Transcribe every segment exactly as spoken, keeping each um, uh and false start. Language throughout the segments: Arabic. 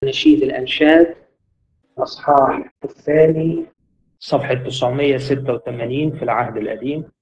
نشيد الأنشاد أصحاح الثاني صفحة تسعمائة وستة وثمانين في العهد القديم.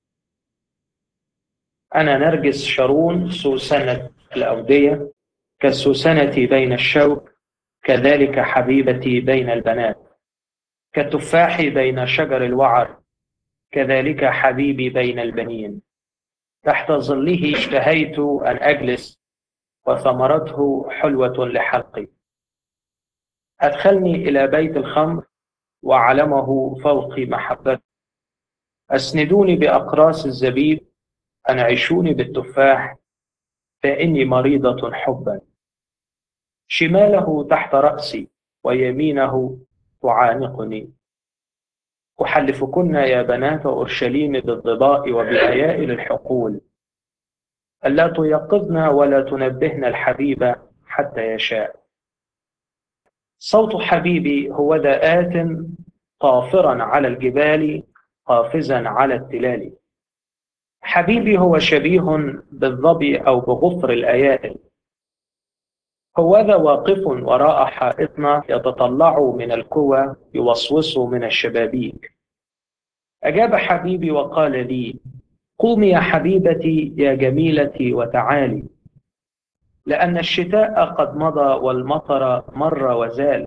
أنا نرجس شارون سوسنة الأودية، كالسوسنة بين الشوك، كذلك حبيبتي بين البنات، كالتفاح بين شجر الوعر، كذلك حبيبي بين البنين. تحت ظله اشتهيت أن أجلس، وثمرته حلوة لحلقي. أدخلني إلى بيت الخمر، وعلمه فوقي محبته. أسندوني بأقراص الزبيب، أنعشوني بالتفاح، فإني مريضة حبا. شماله تحت رأسي، ويمينه تعانقني. أحلفكن يا بنات أورشليم بالظباء وبأيائل الحقول، ألا تيقظن ولا تنبهن الحبيب حتى يشاء. صوت حبيبي هو ذا آت، طافرا على الجبال، قافزا على التلال. حبيبي هو شبيه بالظبي أو بغفر الأيائل. هوذا واقف وراء حائطنا، يتطلع من الكوى، يوسوس من الشبابيك. أجاب حبيبي وقال لي: قومي يا حبيبتي يا جميلتي وتعالي، لأن الشتاء قد مضى والمطر مر وزال.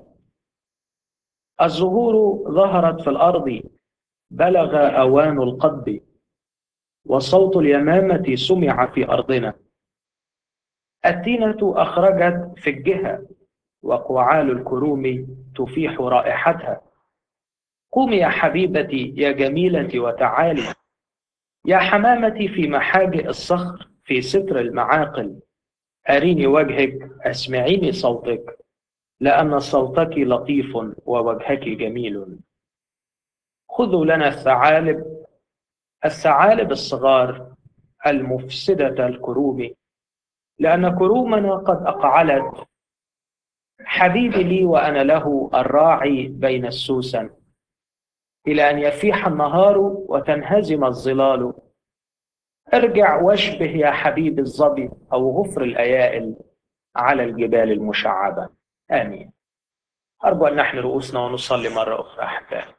الزهور ظهرت في الأرض، بلغ أوان القضب، وصوت اليمامة سمع في أرضنا. التينة أخرجت في الجهة، وقعال الكروم تفيح رائحتها. قومي يا حبيبتي يا جميلتي وتعالي، يا حمامتي في محاجئ الصخر، في ستر المعاقل. أريني وجهك، أسمعيني صوتك، لأن صوتك لطيف ووجهك جميل. خذوا لنا الثعالب، الثعالب الصغار المفسدة الكروم، لأن كرومنا قد أقعلت. حبيبي لي وأنا له الراعي بين السوسن، إلى أن يفيح النهار وتنهزم الظلال. ارجع واشبه يا حبيبي الظبي أو غفر الأيائل على الجبال المشعبة. آمين. أرجو أن نحن رؤوسنا ونصلي مرة أخرى أحبائي.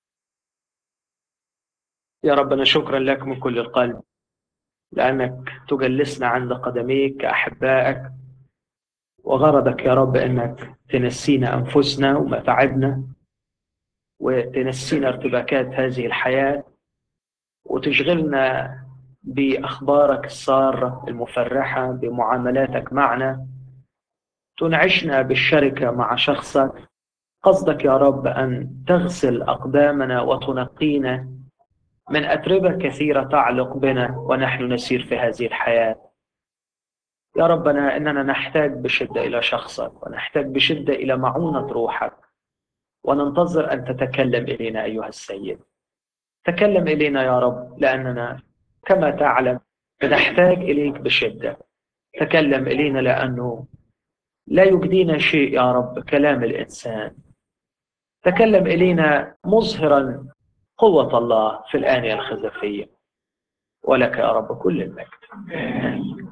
يا ربنا شكرا لك من كل القلب، لأنك تجلسنا عند قدميك كأحبائك، وغرضك يا رب أنك تنسينا أنفسنا ومتاعبنا، وتنسينا ارتباكات هذه الحياة، وتشغلنا بأخبارك السارة المفرحة، بمعاملاتك معنا، تنعشنا بالشركة مع شخصك. قصدك يا رب أن تغسل أقدامنا وتنقينا من أتربة كثيرة تعلق بنا ونحن نسير في هذه الحياة. يا ربنا إننا نحتاج بشدة إلى شخصك، ونحتاج بشدة إلى معونة روحك، وننتظر أن تتكلم إلينا أيها السيد. تكلم إلينا يا رب، لأننا كما تعلم نحتاج إليك بشدة. تكلم إلينا، لأنه لا يجدينا شيء يا رب كلام الإنسان. تكلم إلينا مظهرا قوة الله في الآنية الخزفية، ولك يا رب كل المجد.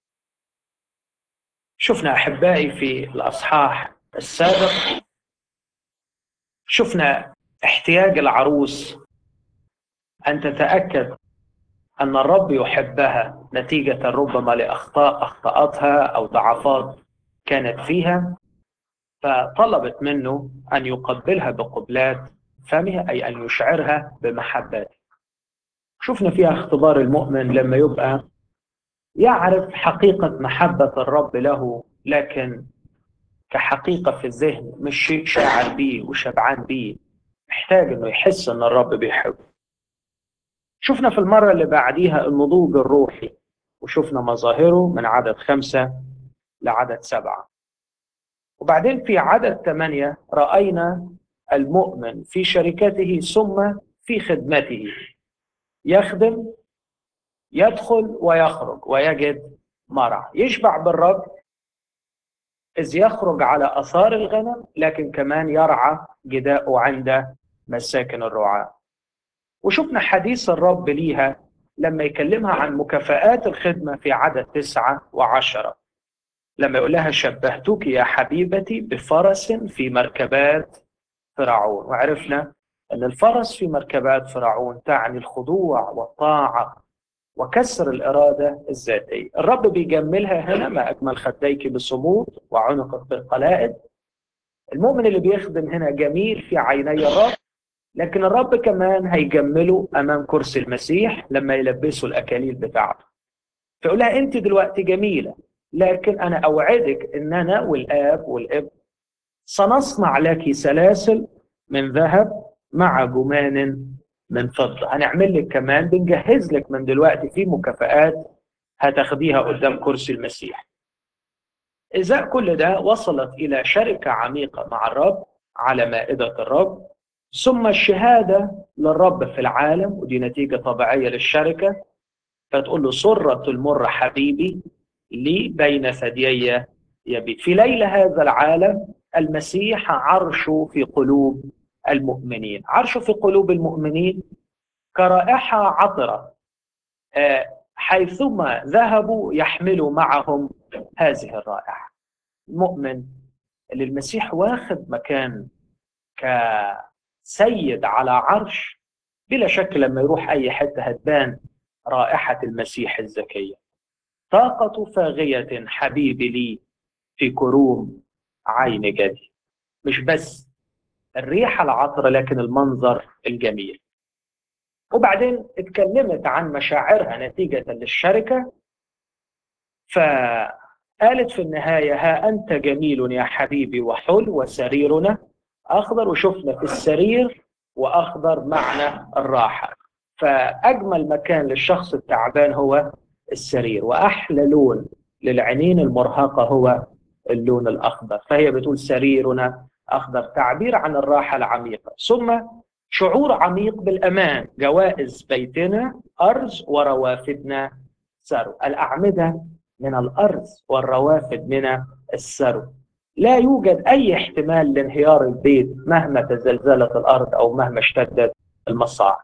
شفنا أحبائي في الأصحاح السابق، شفنا احتياج العروس أن تتأكد أن الرب يحبها نتيجة ربما لأخطاء أخطأتها أو ضعفات كانت فيها، فطلبت منه أن يقبلها بقبلات فمها، أي أن يشعرها بمحبته. شفنا فيها اختبار المؤمن لما يبقى يعرف حقيقة محبة الرب له، لكن كحقيقة في الذهن، مش شيء شاعر بيه وشبعان بيه، محتاج انه يحس ان الرب بيحبه. شفنا في المرة اللي بعديها النضوج الروحي، وشفنا مظاهره من عدد خمسة لعدد سبعة. وبعدين في عدد ثمانية رأينا المؤمن في شركته ثم في خدمته، يخدم، يدخل ويخرج ويجد مرعى، يشبع بالرب إذ يخرج على أثار الغنم، لكن كمان يرعى جداءه عند مساكن الرعاة. وشفنا حديث الرب ليها لما يكلمها عن مكافآت الخدمة في عدد تسعة وعشرة. لما يقول لها شبهتك يا حبيبتي بفرس في مركبات فرعون، وعرفنا أن الفرس في مركبات فرعون تعني الخضوع والطاعة وكسر الإرادة الذاتية. الرب بيجملها هنا: ما أجمل خديك بصمود وعنقك بالقلائد. المؤمن اللي بيخدم هنا جميل في عيني الرب، لكن الرب كمان هيجمله أمام كرسي المسيح لما يلبسه الأكاليل بتاعته. فيقول لها أنت دلوقتي جميلة، لكن أنا أوعدك أن أنا والآب والابن سنصنع لك سلاسل من ذهب مع جمان من فضة. هنعمل لك كمان، بنجهز لك من دلوقتي في مكافآت هتاخديها قدام كرسي المسيح. إذا كل ده وصلت إلى شركة عميقة مع الرب على مائدة الرب، ثم الشهادة للرب في العالم، ودي نتيجة طبيعية للشركة. فتقول له: سرة المر حبيبي لي بين ثديي يبيت. في ليل هذا العالم المسيح عرشه في قلوب المؤمنين. عرشه في قلوب المؤمنين كرائحة عطرة، حيثما ذهبوا يحملوا معهم هذه الرائحة. المؤمن اللي المسيح واخد مكان كسيد على عرش، بلا شك لما يروح أي حتة هتبان رائحة المسيح الزكية. طاقة فاغية حبيبي لي في كروم عين جدي. مش بس الريحة العطرة، لكن المنظر الجميل. وبعدين اتكلمت عن مشاعرها نتيجة للشركة، فقالت في النهاية: ها أنت جميل يا حبيبي وحلو، وسريرنا أخضر. وشفنا في السرير وأخضر معنى الراحة. فأجمل مكان للشخص التعبان هو السرير، وأحلى لون للعينين المرهقة هو اللون الأخضر. فهي بتقول سريرنا أخضر، تعبير عن الراحة العميقة. ثم شعور عميق بالأمان: جوائز بيتنا أرز وروافدنا سرو. الأعمدة من الأرز والروافد من السرو. لا يوجد أي احتمال لانهيار البيت مهما تزلزلت الأرض أو مهما اشتدت المصاعب.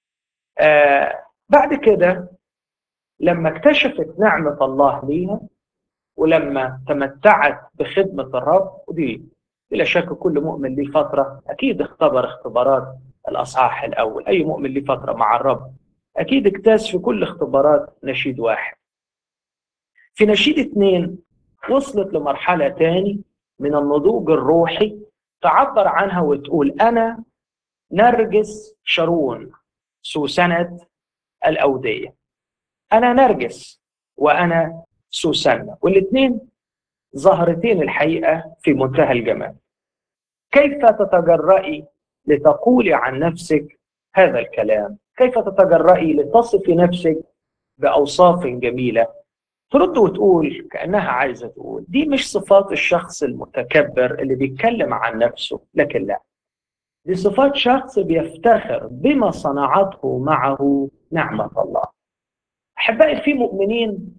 آه بعد كده لما اكتشفت نعمة الله ليها، ولما تمتعت بخدمة الرب، ودي بلا شك كل مؤمن ليه فترة أكيد اختبر اختبارات الأصحاح الأول. أي مؤمن ليه فترة مع الرب أكيد اجتاز في كل اختبارات نشيد واحد. في نشيد اثنين وصلت لمرحلة تاني من النضوج الروحي، تعبر عنها وتقول: أنا نرجس شارون سوسنة الأودية. أنا نرجس وأنا سوسنة، والاثنين ظهرتين الحقيقة في منتهى الجمال. كيف تتجرئي لتقولي عن نفسك هذا الكلام؟ كيف تتجرئي لتصفي نفسك بأوصاف جميلة؟ ترد وتقول كأنها عايزة تقول: دي مش صفات الشخص المتكبر اللي بيتكلم عن نفسه، لكن لا، دي صفات شخص بيفتخر بما صنعته معه نعمة الله. أحبائي، في مؤمنين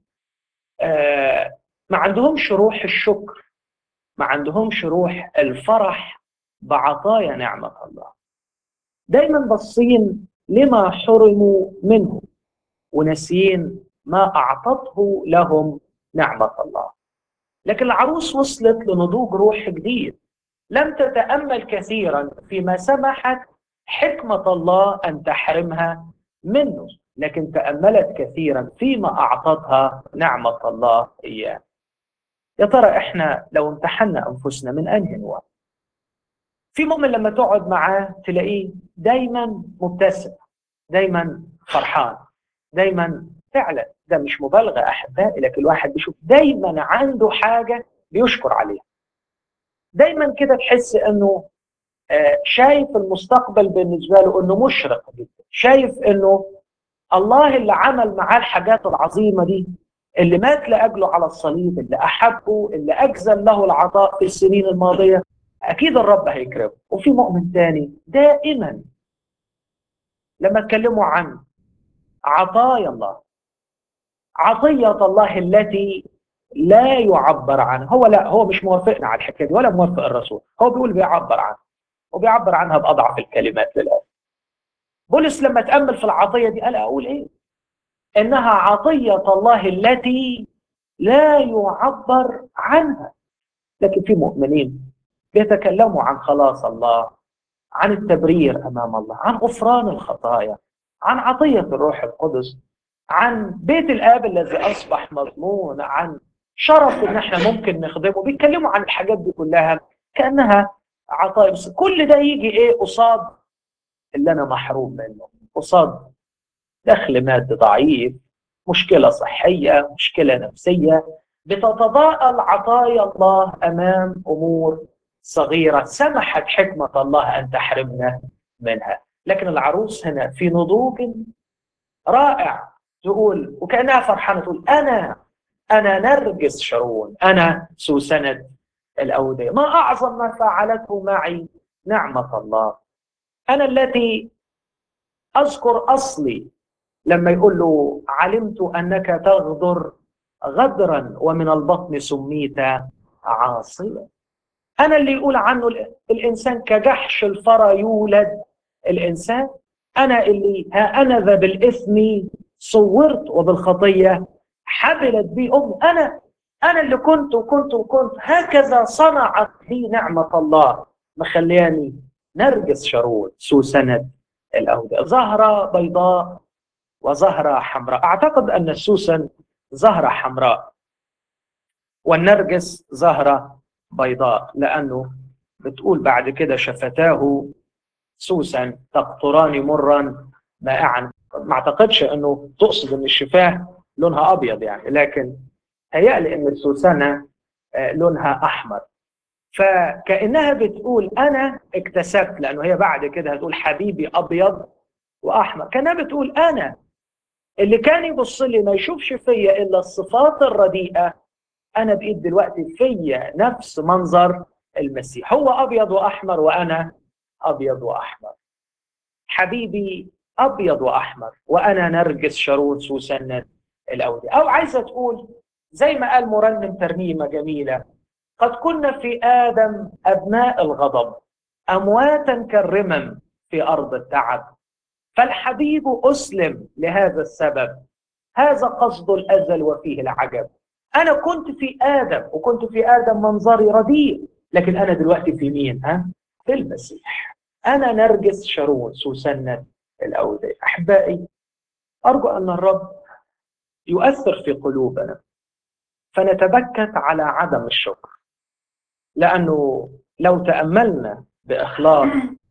آه ما عندهمش روح الشكر، ما عندهمش روح الفرح بعطايا نعمة الله. دايما باصين لما حرموا منه وناسيين ما أعطته لهم نعمة الله. لكن العروس وصلت لنضوج روح جديد، لم تتأمل كثيرا فيما سمحت حكمة الله أن تحرمها منه، لكن تأملت كثيرا فيما أعطتها نعمة الله إياه. يا ترى إحنا لو امتحنا أنفسنا من أنهي نوع؟ في مؤمن لما تقعد معاه تلاقيه دايما مبتسم، دايما فرحان، دايما، فعلا ده مش مبالغة أحبائي، لكن الواحد بيشوف دايما عنده حاجة بيشكر عليها. دايما كده تحس أنه شايف المستقبل بالنسبة له أنه مشرق جدا، شايف أنه الله اللي عمل معاه الحاجات العظيمة دي، اللي مات لأجله على الصليب، اللي أحبه، اللي أجزل له العطاء في السنين الماضية، أكيد الرب هيكرمه. وفي مؤمن تاني دائما لما اتكلموا عن عطايا الله، عطية الله التي لا يعبر عنها، هو لا هو مش موافقنا على الحكاية دي ولا موافق الرسول، هو بيقول بيعبر عنها، وبيعبر عنها بأضعف الكلمات للآن. بولس لما تأمل في العطية دي قال: أقول إيه؟ إنها عطية الله التي لا يعبر عنها. لكن في مؤمنين بيتكلموا عن خلاص الله، عن التبرير أمام الله، عن غفران الخطايا، عن عطية الروح القدس، عن بيت الآب الذي أصبح مضمون، عن شرف إن احنا ممكن نخدمه. بيتكلموا عن الحاجات دي كلها كأنها عطايا، بس كل ده يجي إيه قصاد اللي أنا محروم منه، قصاد دخل مادي ضعيف، مشكلة صحية، مشكلة نفسية. بتتضاءل عطايا الله أمام أمور صغيرة سمحت حكمة الله أن تحرمنا منها. لكن العروس هنا في نضوج رائع تقول، وكأنها فرحانة تقول أنا أنا نرجس شرون، أنا سوسنة الأودية، ما أعظم ما فعلته معي نعمة الله. أنا التي أذكر أصلي لما يقول له علمت أنك تغدر غدرا ومن البطن سميت عاصيا. أنا اللي يقول عنه الإنسان كجحش الفرى يولد الإنسان. أنا اللي ها أنا ذا بالإثم صورت وبالخطية حبلت بي أمي. أنا أنا اللي كنت وكنت وكنت هكذا صنعت لي نعمة الله، مخلياني نرجس شرون سوسنة الأودية، زهرة بيضاء وزهرة حمراء. أعتقد أن السوسن زهرة حمراء والنرجس زهرة بيضاء، لأنه بتقول بعد كده شفتاه سوسن تقطران مرا مائعا. ما أعتقدش أنه تقصد أن الشفاه لونها أبيض يعني، لكن هيألي أن السوسنة لونها أحمر. فكأنها بتقول أنا اكتسبت، لأنه هي بعد كده هتقول حبيبي أبيض وأحمر. كأنها بتقول أنا اللي كان يبص لي ما يشوفش فيا إلا الصفات الرديئة، أنا بقيت دلوقتي فيا نفس منظر المسيح، هو أبيض وأحمر وأنا أبيض وأحمر. حبيبي أبيض وأحمر وأنا نرجس شرون سوسنة الأودية. أو عايزة تقول زي ما قال مرنم ترنيمة جميلة، قد كنا في آدم أبناء الغضب أمواتا كالرمم في أرض التعب، فالحبيب أسلم لهذا السبب، هذا قصد الأزل وفيه العجب. أنا كنت في آدم، وكنت في آدم منظري رديء، لكن أنا دلوقتي في مين؟ ها؟ في المسيح. أنا نرجس شرون سوسنة الأودية. أحبائي، أرجو أن الرب يؤثر في قلوبنا فنتبكت على عدم الشكر، لأنه لو تأملنا بإخلاص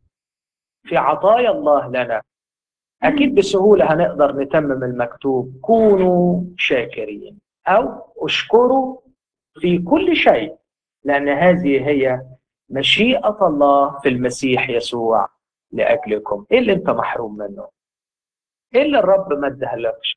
في عطايا الله لنا أكيد بسهولة هنقدر نتمم المكتوب: كونوا شاكرين أو اشكروا في كل شيء، لأن هذه هي مشيئة الله في المسيح يسوع لأجلكم. إيه اللي أنت محروم منه؟ إيه اللي الرب ما ادهلكش؟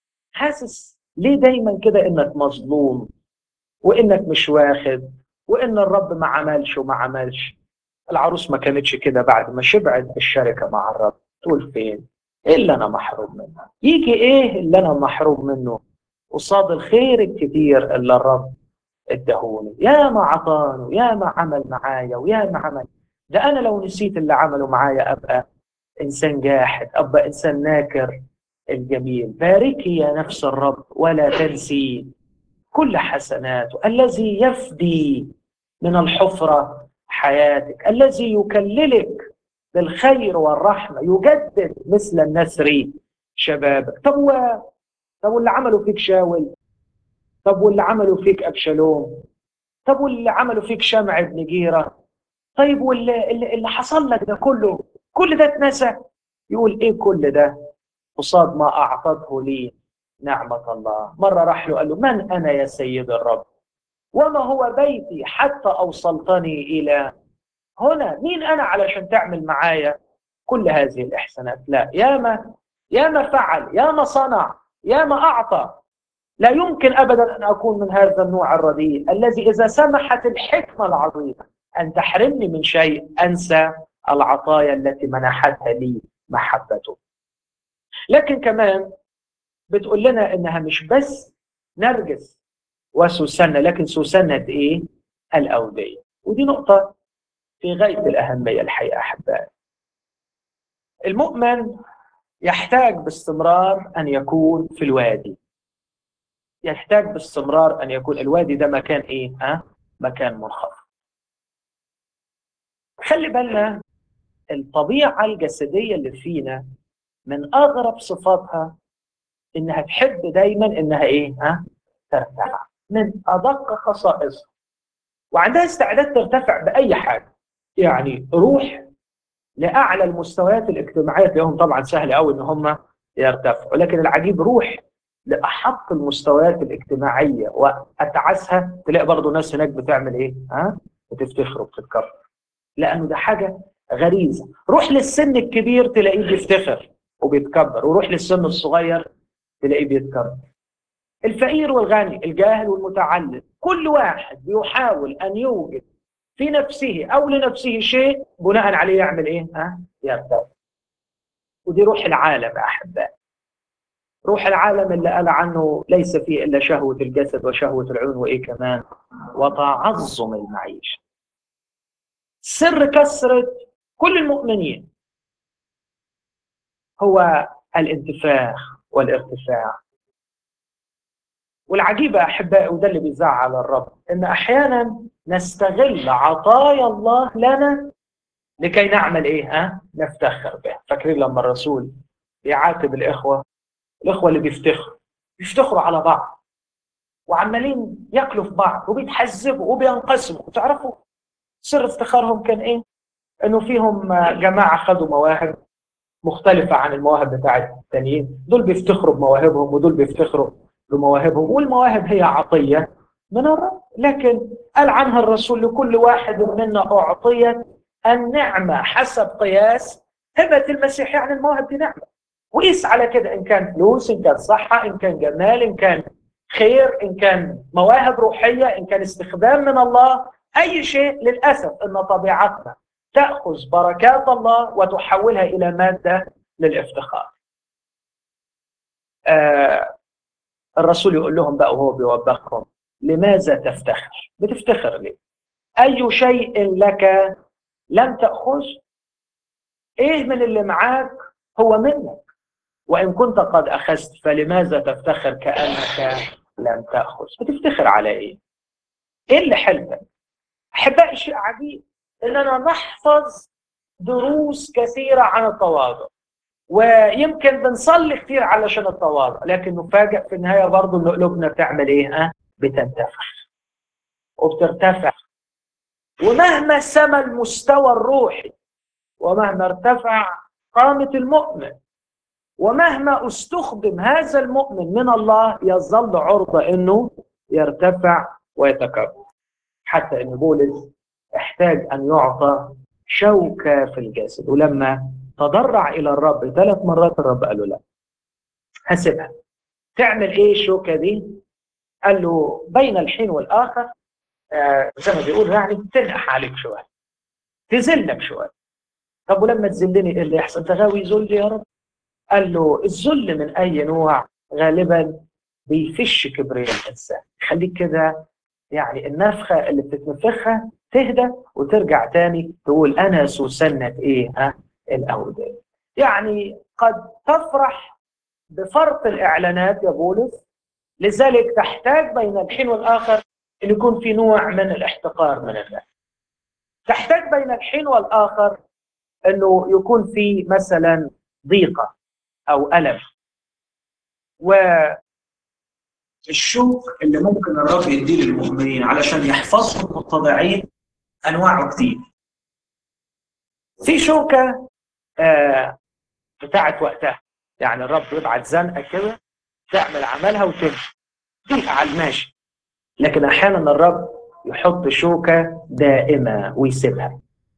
حاسس ليه دايما كده إنك مظلوم وإنك مش واخد وإن الرب ما عملش وما عملش؟ العروس ما كانتش كده بعد ما شبعت بالشركة مع الرب تقول فين؟ إيه اللي أنا محروم منه؟ يجي إيه اللي أنا محروم منه قصاد الخير الكتير اللي الرب ادهوني؟ يا ما عطاني، يا ما عمل معايا، ويا ما عمل. ده أنا لو نسيت اللي عمله معايا أبقى إنسان جاحد، أبقى إنسان ناكر الجميل. باركي يا نفس الرب ولا تنسي كل حسناته، الذي يفدي من الحفرة حياتك، الذي يكللك بالخير والرحمة، يجدد مثل النسر شبابك. طب و... طب واللي عملوا فيك شاول؟ طب واللي عملوا فيك أبشالوم؟ طب واللي عملوا فيك شمع بن جيرة؟ طيب واللي اللي, اللي حصل لك ده كله، كل ده اتنسى؟ يقول ايه كل ده قصاد ما أعطته لي نعمة الله؟ مرة راح له قال له: من أنا يا سيد الرب وما هو بيتي حتى أوصلتني إلى هنا؟ مين أنا علشان تعمل معايا كل هذه الإحسانات؟ لا، ياما ياما فعل، ياما صنع، ياما أعطى. لا يمكن أبدا أن أكون من هذا النوع الرديء الذي إذا سمحت الحكمة العظيمة أن تحرمني من شيء أنسى العطايا التي منحتها لي محبته. لكن كمان بتقول لنا إنها مش بس نرجس وسوسنة، لكن سوسنة إيه؟ الأودية. ودي نقطة في غاية الأهمية الحقيقة أحبائي. المؤمن يحتاج باستمرار أن يكون في الوادي، يحتاج باستمرار أن يكون الوادي ده مكان إيه؟ ها؟ مكان منخفض. خلي بالنا الطبيعة الجسدية اللي فينا من أغرب صفاتها إنها تحب دايما إنها إيه؟ ها؟ ترتفع. من أدق خصائصها، وعندها استعداد ترتفع بأي حاجة. يعني روح لأعلى المستويات الاجتماعية تلاقيهم طبعا سهل قوي إن هم يرتفعوا، لكن العجيب روح لأحط المستويات الاجتماعية وأتعسها تلاقي برضو ناس هناك بتعمل إيه؟ ها؟ بتفتخر وبتتكبر، لأنه ده حاجة غريزة. روح للسن الكبير تلاقيه بيفتخر وبيتكبر، وروح للسن الصغير تلاقيه بيتكبر. الفقير والغني، الجاهل والمتعلم، كل واحد بيحاول أن يوجد في نفسه أو لنفسه شيء بناء عليه يعمل إيه؟ ها؟ يرتفع. ودي روح العالم يا أحبائي. روح العالم اللي قال عنه ليس فيه إلا شهوة الجسد وشهوة العيون وإيه كمان؟ وتعظم المعيشة. سر كثرة كل المؤمنين هو الانتفاخ والارتفاع. والعجيبة أحبائي، وده اللي بيزعل الرب، إن أحيانا نستغل عطايا الله لنا لكي نعمل إيه؟ ها؟ نفتخر بها. فاكرين لما الرسول بيعاتب الإخوة، الإخوة اللي بيفتخروا بيفتخروا على بعض وعمالين ياكلوا في بعض وبيتحزبوا وبينقسموا. وتعرفوا سر افتخارهم كان إيه؟ إنه فيهم جماعة خدوا مواهب مختلفة عن المواهب بتاعت التانيين. دول بيفتخروا بمواهبهم ودول بيفتخروا بمواهبهم، والمواهب هي عطية من الرب. لكن قال عنها الرسول لكل واحد منا أعطيت النعمة حسب قياس هبة المسيح. يعني المواهب دي نعمة، وقيس على كده، إن كان فلوس، إن كان صحة، إن كان جمال، إن كان خير، إن كان مواهب روحية، إن كان استخدام من الله، أي شيء. للأسف إن طبيعتنا تأخذ بركات الله وتحولها إلى مادة للافتخار. آه الرسول يقول لهم بقى وهو بيوبخهم: لماذا تفتخر؟ بتفتخر ليه؟ أي شيء لك لم تأخذ؟ إيه من اللي معاك هو منك، وإن كنت قد أخذت فلماذا تفتخر كأنك لم تأخذ؟ بتفتخر على إيه؟ إيه اللي حلتك؟ أحبائي، شيء عجيب إننا نحفظ دروس كثيرة عن التواضع، ويمكن بنصلي كتير علشان التواضع، لكن نفاجئ في النهاية برضه إن قلوبنا بتعمل إيه؟ ها؟ بتنتفخ وبترتفع. ومهما سما المستوى الروحي، ومهما ارتفع قامة المؤمن، ومهما استخدم هذا المؤمن من الله، يظل عرضة إنه يرتفع ويتكبر. حتى إن بولس احتاج أن يعطى شوكة في الجسد، ولما تضرع إلى الرب ثلاث مرات الرب قال له لا، هسيبها. تعمل إيه الشوكة دي؟ قال له بين الحين والآخر، آه زي ما بيقول يعني تنقح عليك شوية، تذلك شوية. طب ولما تذلني إيه اللي يحصل؟ أنت غاوي ذل يا رب؟ قال له الذل من أي نوع؟ غالبا بيفش كبرياء الإنسان، خليك كده يعني النفخة اللي بتتنفخها تهدى وترجع تاني تقول أنا سوسنة إيه؟ ها؟ الأودية. يعني قد تفرح بفرط الإعلانات يا بولس، لذلك تحتاج بين الحين والآخر أن يكون في نوع من الاحتقار من الناس. تحتاج بين الحين والآخر أنه يكون في مثلا ضيقة أو ألم. والشوك اللي ممكن الرب يديه للمؤمنين علشان يحفظهم متضعين أنواعه كتير. في شوكة آه بتاعت وقتها، يعني الرب يبعت زنقة كده تعمل عملها وتمشي، ضيقة على الماشي. لكن أحيانا الرب يحط شوكة دائمة ويسيبها،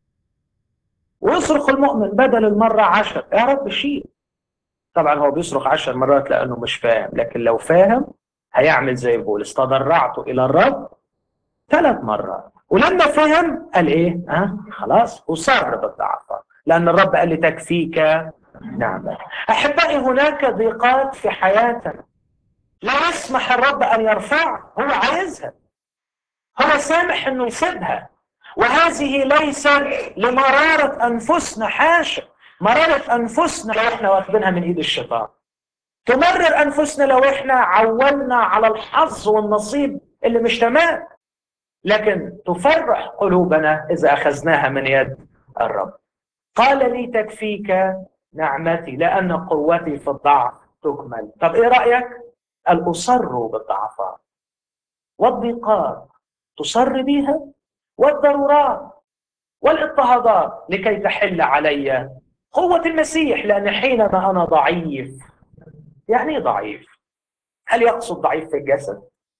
ويصرخ المؤمن بدل المرة عشر: يا رب شيل. طبعا هو بيصرخ عشر مرات لأنه مش فاهم، لكن لو فاهم هيعمل زي بولس: تضرعت إلى الرب ثلاث مرات. ولما فهم قال إيه؟ أه؟ خلاص، وصار بالضعفات، لأن الرب قال لي تكفيك نعمة. أحبائي، هناك ضيقات في حياتنا لا يسمح الرب أن يرفعها، هو عايزها، هو سامح أنه يسيبها. وهذه ليست لمرارة أنفسنا، حاشا، مرارة أنفسنا لو إحنا واخدينها من إيد الشيطان. تمرر أنفسنا لو إحنا عولنا على الحظ والنصيب اللي مش تمام، لكن تفرح قلوبنا إذا أخذناها من يد الرب. قال لي تكفيك نعمتي لأن قوتي في الضعف تكمل. طب إيه رأيك؟ قال أصر بالضعفات والضيقات تصر بها والضرورات والاضطهادات لكي تحل علي قوة المسيح، لأن حينما أنا ضعيف. يعني إيه ضعيف؟ هل يقصد ضعيف في الجسد؟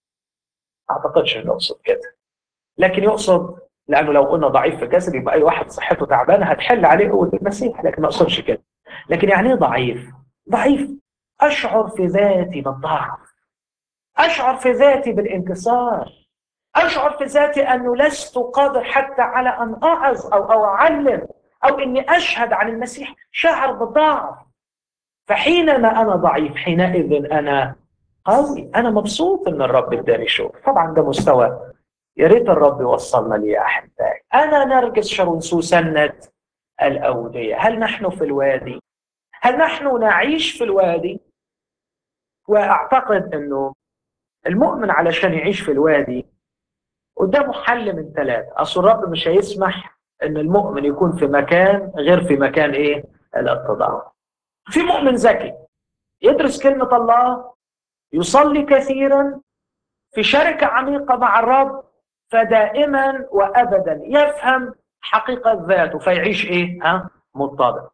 أعتقدش أنه يقصد كده، لكن يقصد لأنه لو قلنا ضعيف في الجسد يبقى أي واحد صحته تعبانة هتحل عليه قوة المسيح، لكن ما يقصدش كده. لكن يعني إيه ضعيف؟ ضعيف أشعر في ذاتي بالضعف، أشعر في ذاتي بالانكسار، أشعر في ذاتي أنه لست قادر حتى على أن أعظ أو أو أعلم أو إني أشهد عن المسيح، شعر بالضعف. فحينما أنا ضعيف حينئذ أنا قوي، أنا مبسوط إن الرب اداني شغل. طبعا ده مستوى يا ريت الرب يوصلنا ليه يا أحبائي. أنا نرجس شرون سوسنة الأودية. هل نحن في الوادي؟ هل نحن نعيش في الوادي؟ وأعتقد أنه المؤمن علشان يعيش في الوادي قدامه حل من ثلاثة. أصل الرب مش هيسمح أن المؤمن يكون في مكان غير في مكان إيه؟ الاتضاع. في مؤمن ذكي يدرس كلمة الله، يصلي كثيرا، في شركة عميقة مع الرب، فدائما وأبدا يفهم حقيقة ذاته فيعيش إيه؟ ها؟ متضع.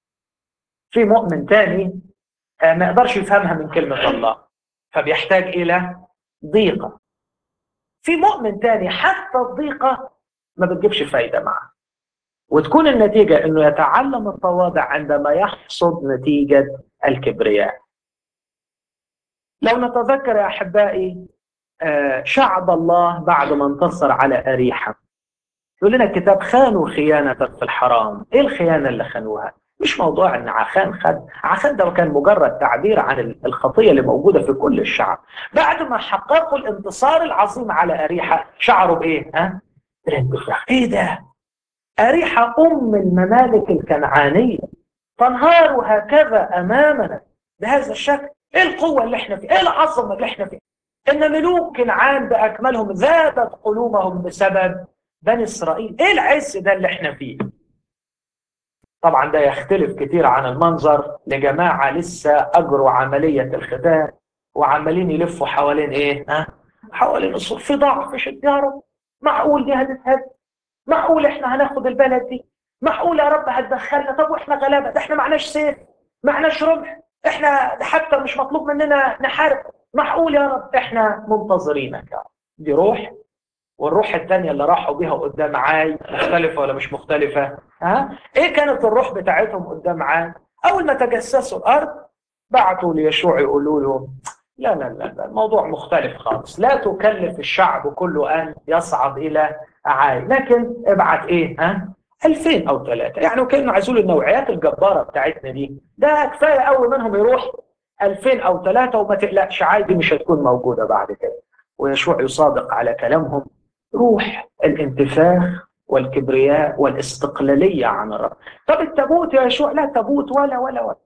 في مؤمن تاني ما يقدرش يفهمها من كلمة الله فبيحتاج إلى ضيقة. في مؤمن تاني حتى الضيقة ما بتجيبش فايدة معه، وتكون النتيجة أنه يتعلم التواضع عندما يحصد نتيجة الكبرياء. لو نتذكر يا أحبائي شعب الله بعد ما انتصر على أريحة، يقول لنا الكتاب خانوا خيانة في الحرام. إيه الخيانة اللي خانوها؟ مش موضوع أن عخان خد عخان، ده كان مجرد تعبير عن الخطية اللي موجودة في كل الشعب. بعد ما حققوا الانتصار العظيم على أريحة شعروا بإيه؟ ها؟ إيه ده؟ أريحة أم الممالك الكنعانية تنهار هكذا أمامنا بهذا الشكل. إيه القوة اللي احنا فيها؟ إيه العظمة اللي احنا فيها؟ إن ملوك كنعان بأكملهم ذابت قلوبهم بسبب بني إسرائيل. إيه العز ده اللي احنا فيه؟ طبعا ده يختلف كتير عن المنظر لجماعة لسه أجروا عملية الختان وعمالين يلفوا حوالين إيه؟ ها؟ حوالين الصور في ضعف شد. يا رب معقول دي هتتهد؟ معقول احنا هناخد البلد دي؟ معقول يا رب هتدخلنا؟ طب واحنا غلابة، ده احنا معناش سيف، معناش رمح، احنا حتى مش مطلوب مننا نحارب. معقول يا رب؟ احنا منتظرينك يا رب. دي روح، والروح الثانية اللي راحوا بيها قدام عاي مختلفة ولا مش مختلفة؟ ها؟ ايه كانت الروح بتاعتهم قدام عاي؟ اول ما تجسسوا الارض بعتوا ليشوع يقولوا له لا لا لا لا الموضوع مختلف خالص، لا تكلف الشعب كله ان يصعد الى عاي، لكن ابعت ايه؟ ها؟ ألفين او ثلاثة. يعني كانوا عايزين النوعيات الجبارة بتاعتنا دي، ده كفاية قوي منهم يروح ألفين او ثلاثة وما تقلقش عاي دي مش هتكون موجودة بعد كده. ويشوع يصادق على كلامهم. روح الانتفاخ والكبرياء والاستقلالية عن الرب. طب التابوت يا يشوع؟ لا تابوت ولا ولا ولا.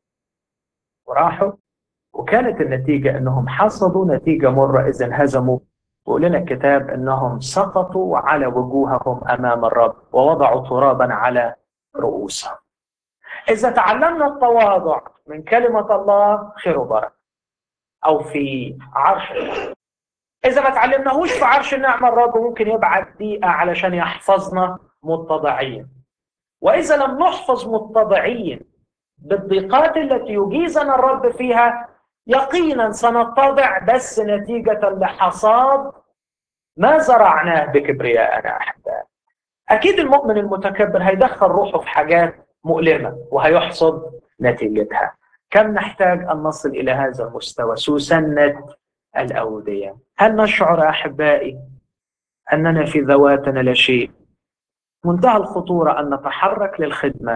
وراحوا، وكانت النتيجة انهم حصدوا نتيجة مرة اذ انهزموا. وقول لنا الكتاب انهم سقطوا على وجوههم امام الرب ووضعوا ترابا على رؤوسهم. اذا تعلمنا التواضع من كلمة الله خير وبركة او في عرش الله. إذا ما تعلمناهوش في عرش النعمة الرب ممكن يبعت ضيقة علشان يحفظنا متضعين. وإذا لم نحفظ متضعين بالضيقات التي يجيزنا الرب فيها يقينا سنتضع بس نتيجة لحصاد ما زرعناه بكبريائنا. أحبائي أكيد المؤمن المتكبر هيدخل روحه في حاجات مؤلمة وهيحصد نتيجتها. كم نحتاج أن نصل إلى هذا المستوى سوسنة الأودية. هل نشعر أحبائي أننا في ذواتنا لا شيء؟ منتهى الخطورة أن نتحرك للخدمة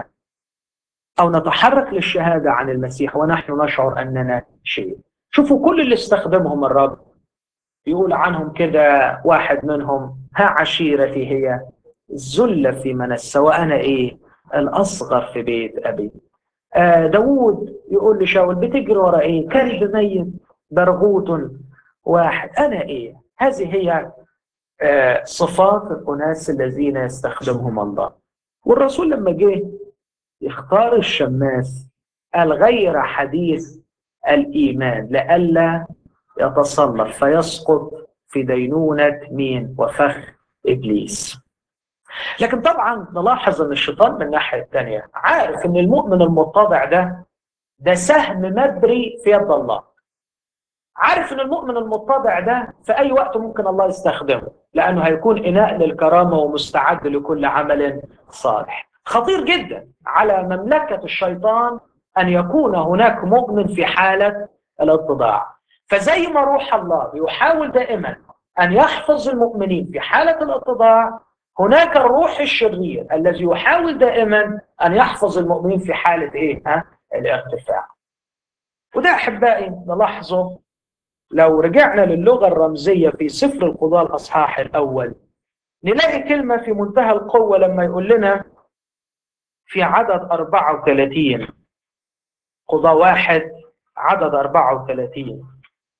أو نتحرك للشهادة عن المسيح ونحن نشعر أننا شيء. شوفوا كل اللي استخدمهم الرب يقول عنهم كده واحد منهم ها عشيرتي هي الذلة في منسى وأنا إيه؟ الأصغر في بيت أبي. آه داوود يقول لشاول بتجري ورا ايه؟ كلب ميت برغوت واحد، انا ايه؟ هذه هي آه صفات الاناس الذين يستخدمهم الله. والرسول لما جه يختار الشماس قال غير حديث الايمان لئلا يتسلط فيسقط في دينونة مين؟ وفخ إبليس. لكن طبعا نلاحظ أن الشيطان من الناحية الثانية عارف أن المؤمن المتضع ده ده سهم مبري في يد الله. عارف أن المؤمن المتضع ده في أي وقت ممكن الله يستخدمه، لأنه هيكون إناء للكرامة ومستعد لكل عمل صالح. خطير جدا على مملكة الشيطان أن يكون هناك مؤمن في حالة الاتضاع. فزي ما روح الله يحاول دائما أن يحفظ المؤمنين في حالة الاتضاع، هناك الروح الشرير الذي يحاول دائما أن يحفظ المؤمنين في حالة إيه؟ ها؟ الارتفاع. وده أحبائي نلاحظه لو رجعنا للغة الرمزية في سفر القضاء الأصحاح الأول، نلاقي كلمة في منتهى القوة لما يقول لنا في عدد أربعة وثلاثين، قضاء واحد عدد أربعة وثلاثين.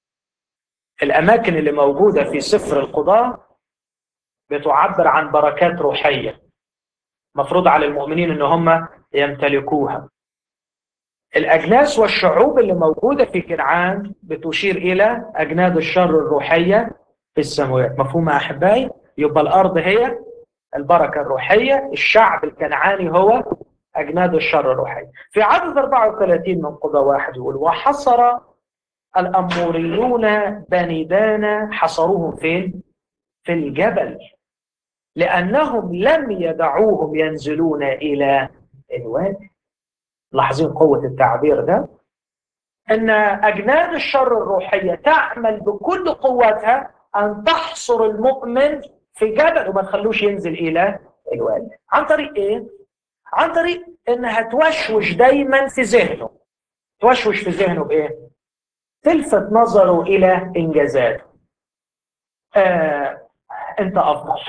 الأماكن اللي موجودة في سفر القضاء بتعبر عن بركات روحية مفروض على المؤمنين إن هم يمتلكوها. الأجناس والشعوب اللي موجودة في كنعان بتشير إلى أجناد الشر الروحية في السماوات. مفهوم يا أحبائي؟ يبقى الأرض هي البركة الروحية، الشعب الكنعاني هو أجناد الشر الروحية. في عدد أربعة وثلاثين من قضاء واحد يقول وحصر الأموريون بني دانا، حصروهم فين؟ في الجبل، لأنهم لم يدعوهم ينزلون إلى الوادي. لاحظين قوة التعبير ده؟ أن أجناد الشر الروحية تعمل بكل قوتها أن تحصر المؤمن في جبل وما تخلوش ينزل إلى الوادي. عن طريق إيه؟ عن طريق إنها توشوش دايما في ذهنه. توشوش في ذهنه بإيه؟ تلفت نظره إلى إنجازاته. آه، أنت أفضل،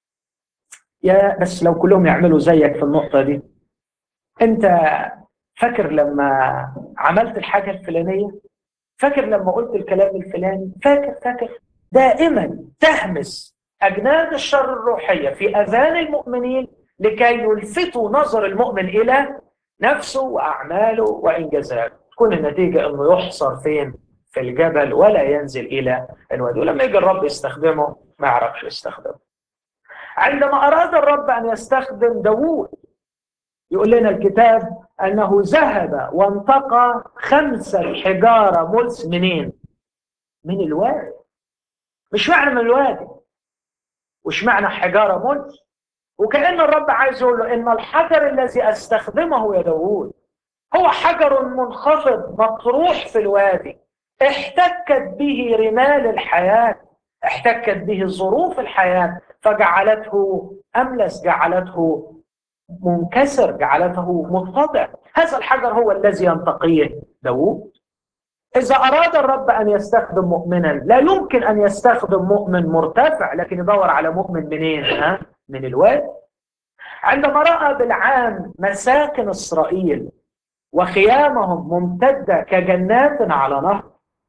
يا بس لو كلهم يعملوا زيك في النقطة دي. أنت فاكر لما عملت الحاجة الفلانية؟ فاكر لما قلت الكلام الفلاني؟ فاكر فاكر دائما تهمس أجناد الشر الروحية في أذان المؤمنين لكي يلفتوا نظر المؤمن إلى نفسه وأعماله وإنجازاته. تكون النتيجة أنه يحصر فين؟ في الجبل ولا ينزل إلى الوادي. ولما يجي الرب يستخدمه ما يعرفش يستخدمه. عندما أراد الرب أن يستخدم داوود يقول لنا الكتاب أنه ذهب وانتقى خمسة حجارة ملس منين؟ من الوادي. مش معنى من الوادي، وش معنى حجارة ملس؟ وكأن الرب عايز يقول له إن الحجر الذي أستخدمه يا داوود هو حجر منخفض مطروح في الوادي، احتكت به رمال الحياة، احتكت به ظروف الحياة فجعلته أملس، جعلته منكسر، جعلته متضع. هذا الحجر هو الذي ينتقيه داوود. إذا أراد الرب أن يستخدم مؤمنا لا يمكن أن يستخدم مؤمن مرتفع، لكن يدور على مؤمن منين؟ ها؟ من الوادي. عندما رأى بالعام مساكن إسرائيل وخيامهم ممتدة كجنات على نهر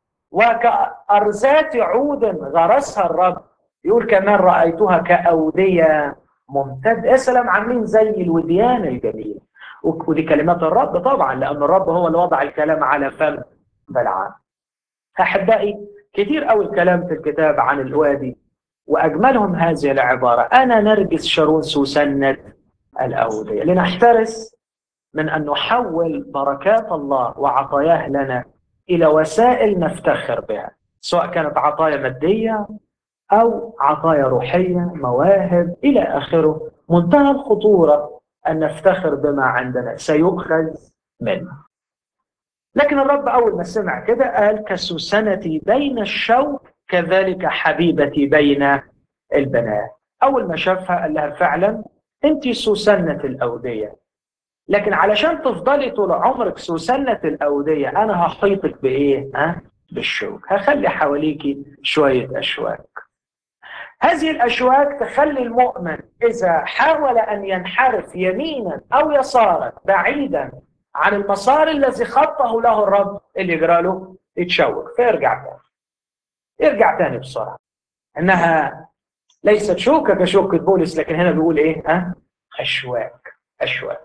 وكأرزات عود غرسها الرب، يقول كمان رأيتها كأودية ممتد. يا سلام، عاملين زي الوديان الجميل. ودي كلمات الرب طبعا، لأن الرب هو اللي وضع الكلام على فم بلعام. أحبائي كتير قوي الكلام في الكتاب عن الوادي، وأجملهم هذه العبارة: أنا نرجس شارون سوسنة الأودية. لنحترس من أن نحول بركات الله وعطاياه لنا إلى وسائل نفتخر بها، سواء كانت عطايا مادية أو عطايا روحية، مواهب إلى آخره. منتهى الخطورة أن نفتخر بما عندنا، سيؤخذ منه. لكن الرب أول ما سمع كده قال: كسوسنتي بين الشوك كذلك حبيبتي بين البنات. أول ما شافها قال لها: فعلا أنت سوسنة الأودية، لكن علشان تفضلي طول عمرك سوسنة الأودية أنا هحيطك بإيه؟ ها؟ بالشوك. هخلي حواليكي شوية أشواك. هذه الأشواك تخلي المؤمن إذا حاول أن ينحرف يمينا أو يسارا بعيدا عن المسار الذي خطه له الرب، اللي يجرى له يتشوك فيرجع تاني، يرجع تاني بسرعة. إنها ليست شوكة كشوكة بولس، لكن هنا بيقول إيه؟ ها؟ أشواك. أشواك.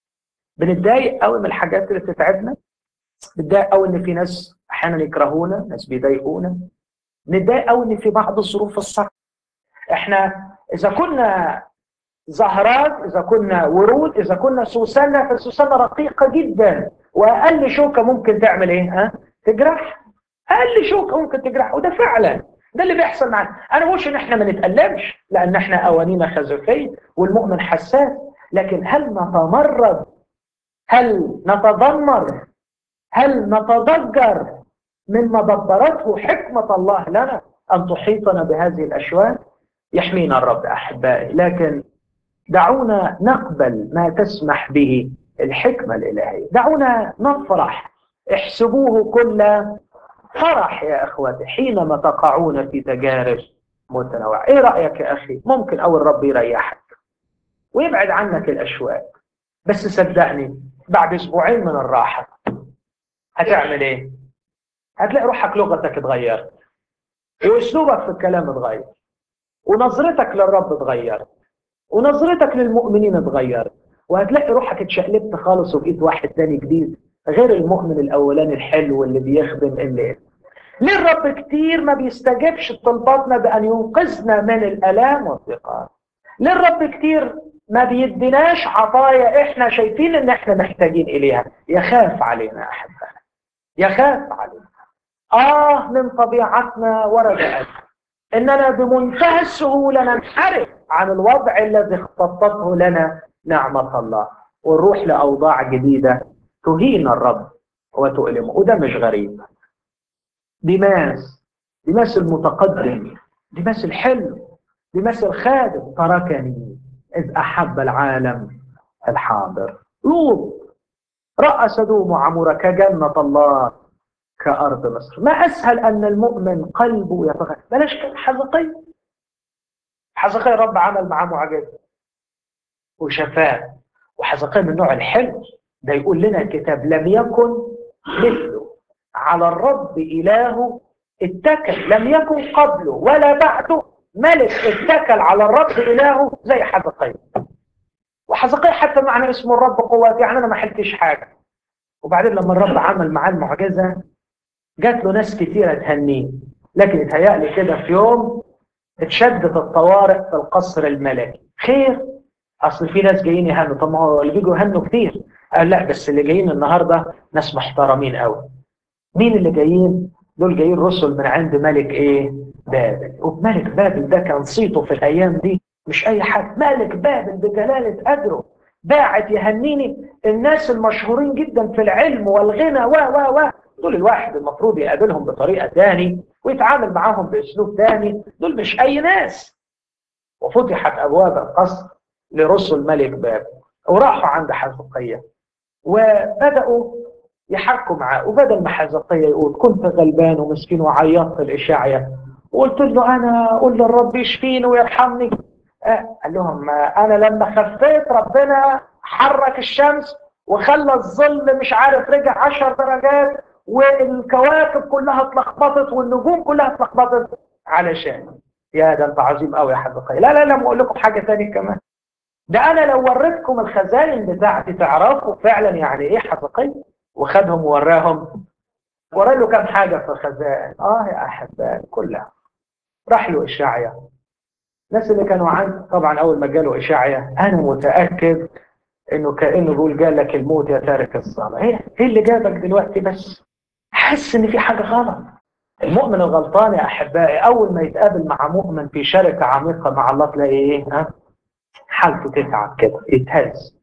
بنتضايق قوي من الحاجات اللي بتتعبنا، بنتضايق قوي إن في ناس أحيانا يكرهونا، ناس بيضايقونا، بنتضايق قوي إن في بعض الظروف الصعبة. إحنا إذا كنا زهرات، إذا كنا ورود، إذا كنا سوسنة، فالسوسنة رقيقة جدا، وأقل شوكة ممكن تعمل إيه؟ ها؟ تجرح. أقل شوكة ممكن تجرح، وده فعلا ده اللي بيحصل معنا. أنا مش إن إحنا ما نتألمش، لأن إحنا أوانينا خزفية والمؤمن حساس، لكن هل نتمرد؟ هل نتذمر؟ هل نتضجر مما دبرته حكمة الله لنا أن تحيطنا بهذه الأشواك؟ يحمينا الرب أحبائي، لكن دعونا نقبل ما تسمح به الحكمة الإلهية. دعونا نفرح. احسبوه كل فرح يا أخواتي حينما تقعون في تجارب متنوعة. إيه رأيك يا أخي؟ ممكن أو الرب يريحك ويبعد عنك الأشواك، بس صدقني بعد أسبوعين من الراحة هتعمل إيه؟ هتلاقي روحك لغتك اتغيرت، وأسلوبك في الكلام اتغير، ونظرتك للرب اتغيرت، ونظرتك للمؤمنين اتغيرت، وهتلاقي روحك اتشقلبت خالص وبقيت واحد تاني جديد غير المؤمن الاولاني الحلو اللي بيخدم. اللي ليه الرب كتير ما بيستجبش طلباتنا بان ينقذنا من الالام والضيقات؟ ليه الرب كتير ما بيديناش عطايا احنا شايفين ان احنا محتاجين اليها؟ يخاف علينا احبائي، يخاف علينا. اه من طبيعتنا ورجاءتنا اننا بمنتهى السهوله ننحرف عن الوضع الذي اختطته لنا نعمه الله، ونروح لاوضاع جديده تهين الرب وتؤلمه. وده مش غريب. ديماس، ديماس المتقدم، ديماس الحلو، ديماس الخادم، تركني اذ احب العالم الحاضر. لوط راى سدوم وعمورة كجنه الله كأرض مصر. ما أسهل أن المؤمن قلبه يتغير. بلاش كده. حزقية، حزقية رب عمل معاه معجزة وشفاه، وحزقية من النوع الحلو ده. يقول لنا الكتاب لم يكن مثله على الرب إلهه اتكل، لم يكن قبله ولا بعده ملك اتكل على الرب إلهه زي حزقية. وحزقية حتى معنى اسمه الرب قوات، يعني أنا ما حلتش حاجة. وبعدين لما الرب عمل معاه المعجزة جات له ناس كتيرة تهنيه، لكن اتهيألي كده في يوم اتشدت الطوارئ في القصر الملكي. خير، اصل في ناس جايين يهنوا. طب ما هو اللي بيجوا يهنوا كتير. قال لا، بس اللي جايين النهارده ناس محترمين قوي. مين اللي جايين؟ دول جايين رسل من عند ملك ايه؟ بابل. وملك بابل ده كان صيته في الايام دي مش اي حد. ملك بابل بجلاله قدره باعت يهنيني الناس المشهورين جدا في العلم والغنى و و و دول الواحد المفروض يقابلهم بطريقه تاني ويتعامل معاهم باسلوب تاني. دول مش اي ناس. وفتحت ابواب القصر لرسل ملك بابل، وراحوا عند حزقية وبداوا يحكوا معاه. وبدل ما حزقية يقول كنت غلبان ومسكين وعيطت الاشعيا وقلت له انا قول للرب يشفيني ويرحمني، آه قال لهم انا لما خفيت ربنا حرك الشمس وخلى الظل مش عارف رجع عشر درجات والكواكب كلها اتلخبطت والنجوم كلها اتلخبطت علشان. يا ده انت عظيم قوي يا حزقية. لا لا لا، ما اقول لكم حاجه ثانيه كمان. ده انا لو وريتكم الخزائن بتاعتي تعرفوا فعلا يعني ايه حزقية. وخدهم ووراهم، ورا له كام حاجه في الخزائن. اه يا احبائي كلها. راح له اشعيا. الناس اللي كانوا عند طبعا اول ما جاله اشعيا انا متاكد انه كانه بيقول جالك الموت يا تارك الصلاه. ايه ايه اللي جابك دلوقتي بس؟ حس ان في حاجه غلط. المؤمن الغلطان يا احبائي اول ما يتقابل مع مؤمن في شركه عميقه مع الله تلاقي ايه؟ ها؟ حالته تتعب كده، يتهز.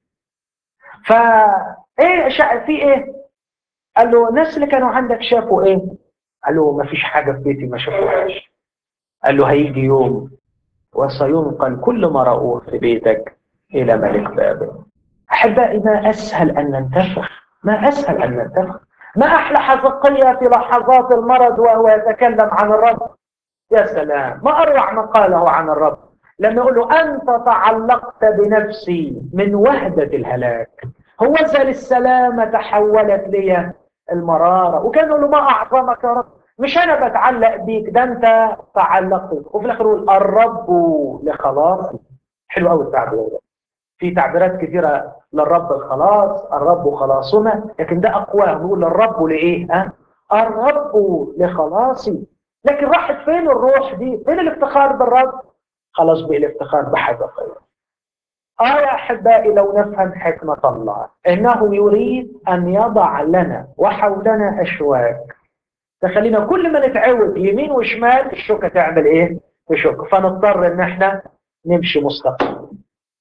فا ايه شا... في ايه؟ قال له الناس اللي كانوا عندك شافوا ايه؟ قال له ما فيش حاجه في بيتي ما شافوهاش. قال له هيجي يوم وسينقل كل ما رأوه في بيتك الى ملك بابل. احبائي ما اسهل ان ننتفخ، ما اسهل ان ننتفخ. ما احلى حزقية في لحظات المرض وهو يتكلم عن الرب. يا سلام، ما اروع ما قاله عن الرب لما يقول له انت تعلقت بنفسي من وهدة الهلاك هو ذا للسلامة تحولت لي المرارة. وكان يقول له ما أعظمك يا رب، مش أنا بتعلق بيك، ده أنت تعلقت. وفي الآخر يقول الرب لخلاصي. حلو قوي التعبير ده. في تعبيرات كثيرة للرب الخلاص، الرب خلاصنا، لكن ده أقوى. نقول الرب لإيه؟ ها؟ الرب لخلاصي. لكن راحت فين الروح دي؟ فين الافتخار بالرب؟ خلاص بقى الافتخار بحاجة خير. آه يا أحبائي، لو نفهم حكمة الله إنه يريد أن يضع لنا وحولنا أشواك تخلينا كل ما نتعود يمين وشمال الشوكة تعمل إيه؟ تشك، فنضطر إن إحنا نمشي مستقيم.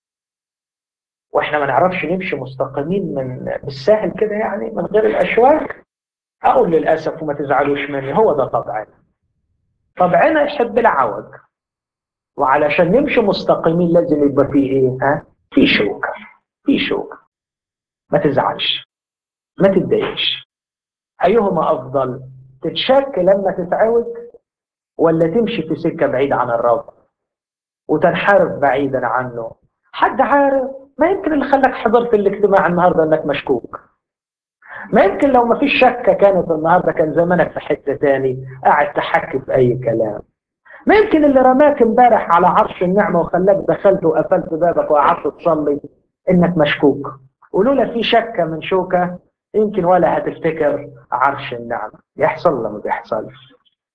وإحنا ما نعرفش نمشي مستقيمين من بالسهل كده يعني من غير الأشواك. أقول للأسف وما تزعلوش مني، هو ده طبعنا. طبعنا يحب العوج، وعلشان نمشي مستقيمين لازم يبقى فيه إيه؟ ها؟ في شوكة، في شوكة. ما تزعلش، ما تتضايقش. أيهما أفضل؟ تتشك لما تتعود، ولا تمشي في سكة بعيد عن الرب وتنحرف بعيدا عنه؟ حد عارف؟ ما يمكن اللي خلاك حضرت الاجتماع النهارده انك مشكوك. ما يمكن لو ما فيش شكة كانت النهارده كان زمانك في حتة تاني قاعد تحكي في أي كلام. ما يمكن اللي رماك امبارح على عرش النعمة وخلاك دخلت وقفلت بابك وقعدت تصلي انك مشكوك. ولولا في شكة من شوكة يمكن ولا هتفتكر عرش النعمة. يحصل ولا ما بيحصلش؟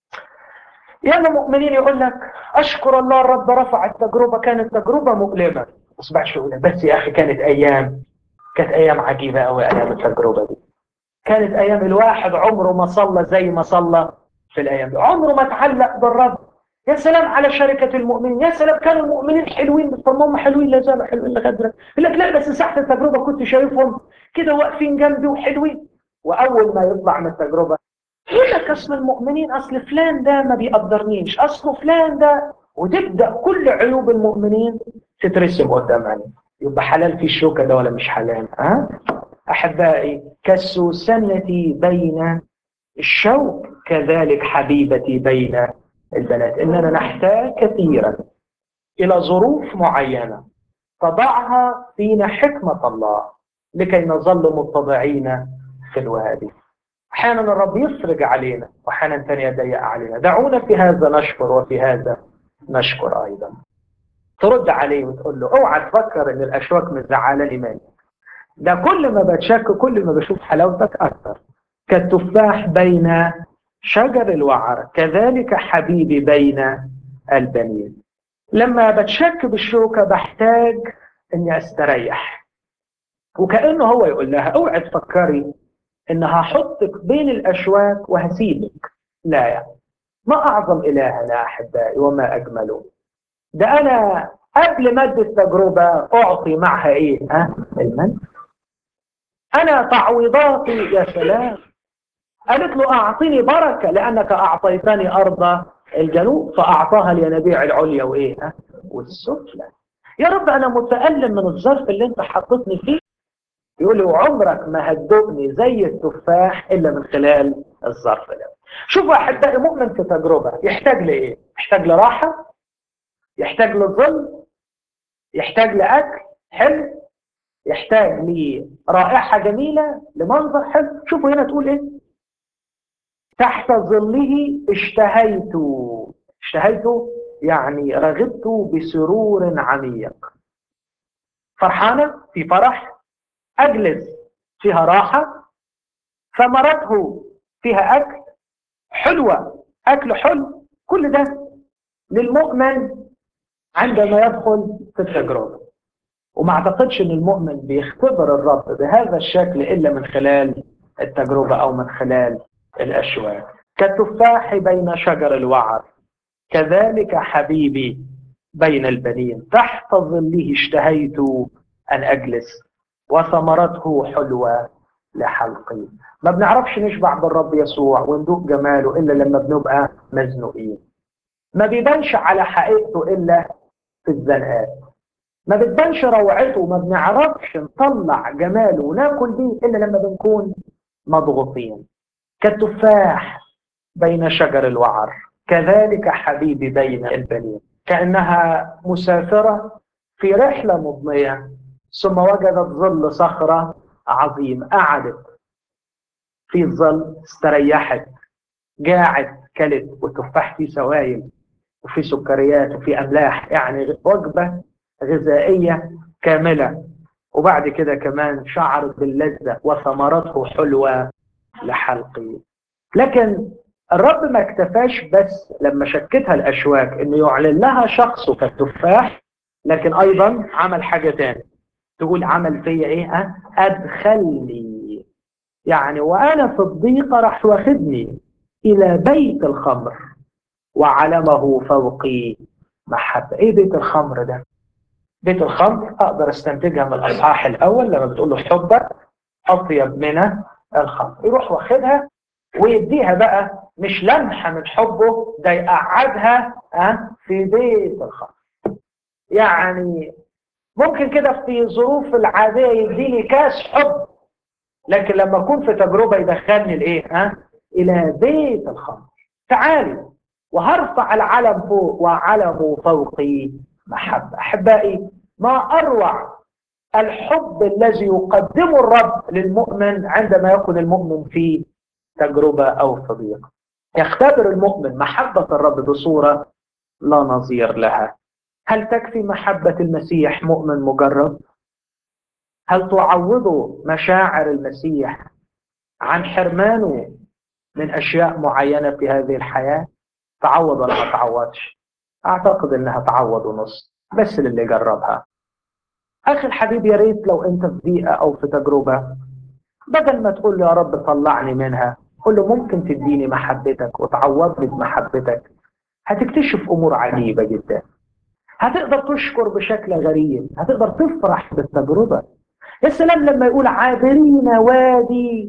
ياما مؤمنين يقول لك اشكر الله الرب رفع التجربة، كانت تجربة مؤلمة. ما اسمعش يقول بس يا اخي كانت ايام، كانت ايام عجيبة قوي ايام التجربة دي. كانت ايام الواحد عمره ما صلى زي ما صلى في الايام دي، عمره ما تعلق بالرب. يا سلام على شركة المؤمنين، يا سلام كانوا المؤمنين حلوين، بس هم حلوين لا زالوا حلوين لغايه دلوقتي. يقول لك لا بس ساعة التجربة كنت شايفهم كده واقفين جنبي وحلوين. واول ما يطلع من التجربة يقول لك اصل المؤمنين، اصل فلان ده ما بيقدرنيش، اصل فلان ده، وتبدا كل عيوب المؤمنين تترسم قدام عينيه. يبقى حلال في الشوكة ده ولا مش حلال؟ ها احبائي، كالسوسنة بين الشوك كذلك حبيبتي بين البنات. اننا نحتاج كثيرا الى ظروف معينة تضعها فينا حكمة الله لكي نظل متضعين في الوادي. احيانا الرب يفرج علينا واحيانا ثانية يضيق علينا. دعونا في هذا نشكر وفي هذا نشكر ايضا. ترد عليه وتقول له اوعى تفكر ان الاشواك مزعلاني منك، ده كل ما بتشك كل ما بشوف حلاوتك اكثر. كالتفاح بين شجر الوعر كذلك حبيبي بين البنين. لما بتشك بالشوكة بحتاج اني استريح. وكأنه هو يقول لها اوعي تفكري ان هحطك بين الاشواك وهسيبك. لا يا ما اعظم الهنا احبائي وما اجمله. ده انا قبل ما ادي التجربة اعطي معها ايه؟ ها؟ المن. انا تعويضاتي يا سلام. قالت له اعطيني بركة لانك اعطيتني ارض الجنوب، فاعطاها الينابيع العليا وايه؟ ها؟ والسفلى. يا رب انا متألم من الظرف اللي انت حطتني فيه. يقول له عمرك ما هتدوقني زي التفاح الا من خلال الظرف ده. شوفوا احبائي، مؤمن في تجربة يحتاج لايه؟ يحتاج لراحة، يحتاج لظل، يحتاج لاكل حلو، يحتاج لرائحة جميلة، لمنظر حلو. شوفوا هنا تقول ايه؟ تحت ظله اشتهيت. اشتهيت يعني رغبت بسرور عميق. فرحانة في فرح، أجلس فيها راحة، ثمرته فيها أكل حلوة، أكل حلو. كل ده للمؤمن عندما يدخل في التجربة. وما اعتقدش ان المؤمن بيختبر الرب بهذا الشكل الا من خلال التجربة او من خلال الاشواك. كالتفاح بين شجر الوعر كذلك حبيبي بين البنين. تحت ظله اشتهيت ان اجلس وثمرته حلوة لحلقي. ما بنعرفش نشبع بالرب يسوع وندوق جماله الا لما بنبقى مزنوقين. ما بيبانش على حقيقته الا في الزنقات. ما بتبانش روعته وما بنعرفش نطلع جماله وناكل بيه الا لما بنكون مضغوطين. كالتفاح بين شجر الوعر كذلك حبيبي بين البنين. كأنها مسافرة في رحلة مضنية ثم وجدت ظل صخرة عظيم، قعدت في الظل، استريحت، جاعت، كلت، والتفاح فيه سوائل وفي سكريات وفي أملاح، يعني وجبة غذائية كاملة. وبعد كده كمان شعرت باللذة وثمرته حلوة لحلقي. لكن الرب ما اكتفاش بس لما شكتها الأشواك إنه يعلن لها شخصه كالتفاح، لكن أيضا عمل حاجة تاني. تقول عمل فيا إيه؟ أه؟ أدخلني، يعني وأنا في الضيقة راح واخدني إلى بيت الخمر وعلمه فوقي محبة. إيه بيت الخمر ده؟ بيت الخمر أقدر استنتجها من الأصحاح الأول لما بتقول له حبك أطيب من الخمر. يروح واخدها ويديها بقى مش لمحة من حبه، ده يقعدها في بيت الخمر. يعني ممكن كده في ظروف العادية يديني كاس حب، لكن لما أكون في تجربة يدخلني لإيه؟ ها؟ إلى بيت الخمر. تعالي وهرفع العلم فوق وعلمه فوقي محبة. أحبائي، ما أروع الحب الذي يقدمه الرب للمؤمن عندما يكون المؤمن في تجربة أو في ضيق. يختبر المؤمن محبة الرب بصورة لا نظير لها. هل تكفي محبة المسيح مؤمن مجرد؟ هل تعوض مشاعر المسيح عن حرمانه من أشياء معينة في هذه الحياة؟ تعوض ولا ما تعوضش؟ أعتقد أنها تعوض ونص، بس للي جربها. أخي الحبيب، يا ريت لو أنت في ضيقة أو في تجربة، بدل ما تقول له يا رب طلعني منها، قل له ممكن تديني محبتك وتعوضني بمحبتك. هتكتشف أمور عجيبة جدا. هتقدر تشكر بشكل غريب، هتقدر تفرح بالتجربة. يا سلام لما يقول عابرين وادي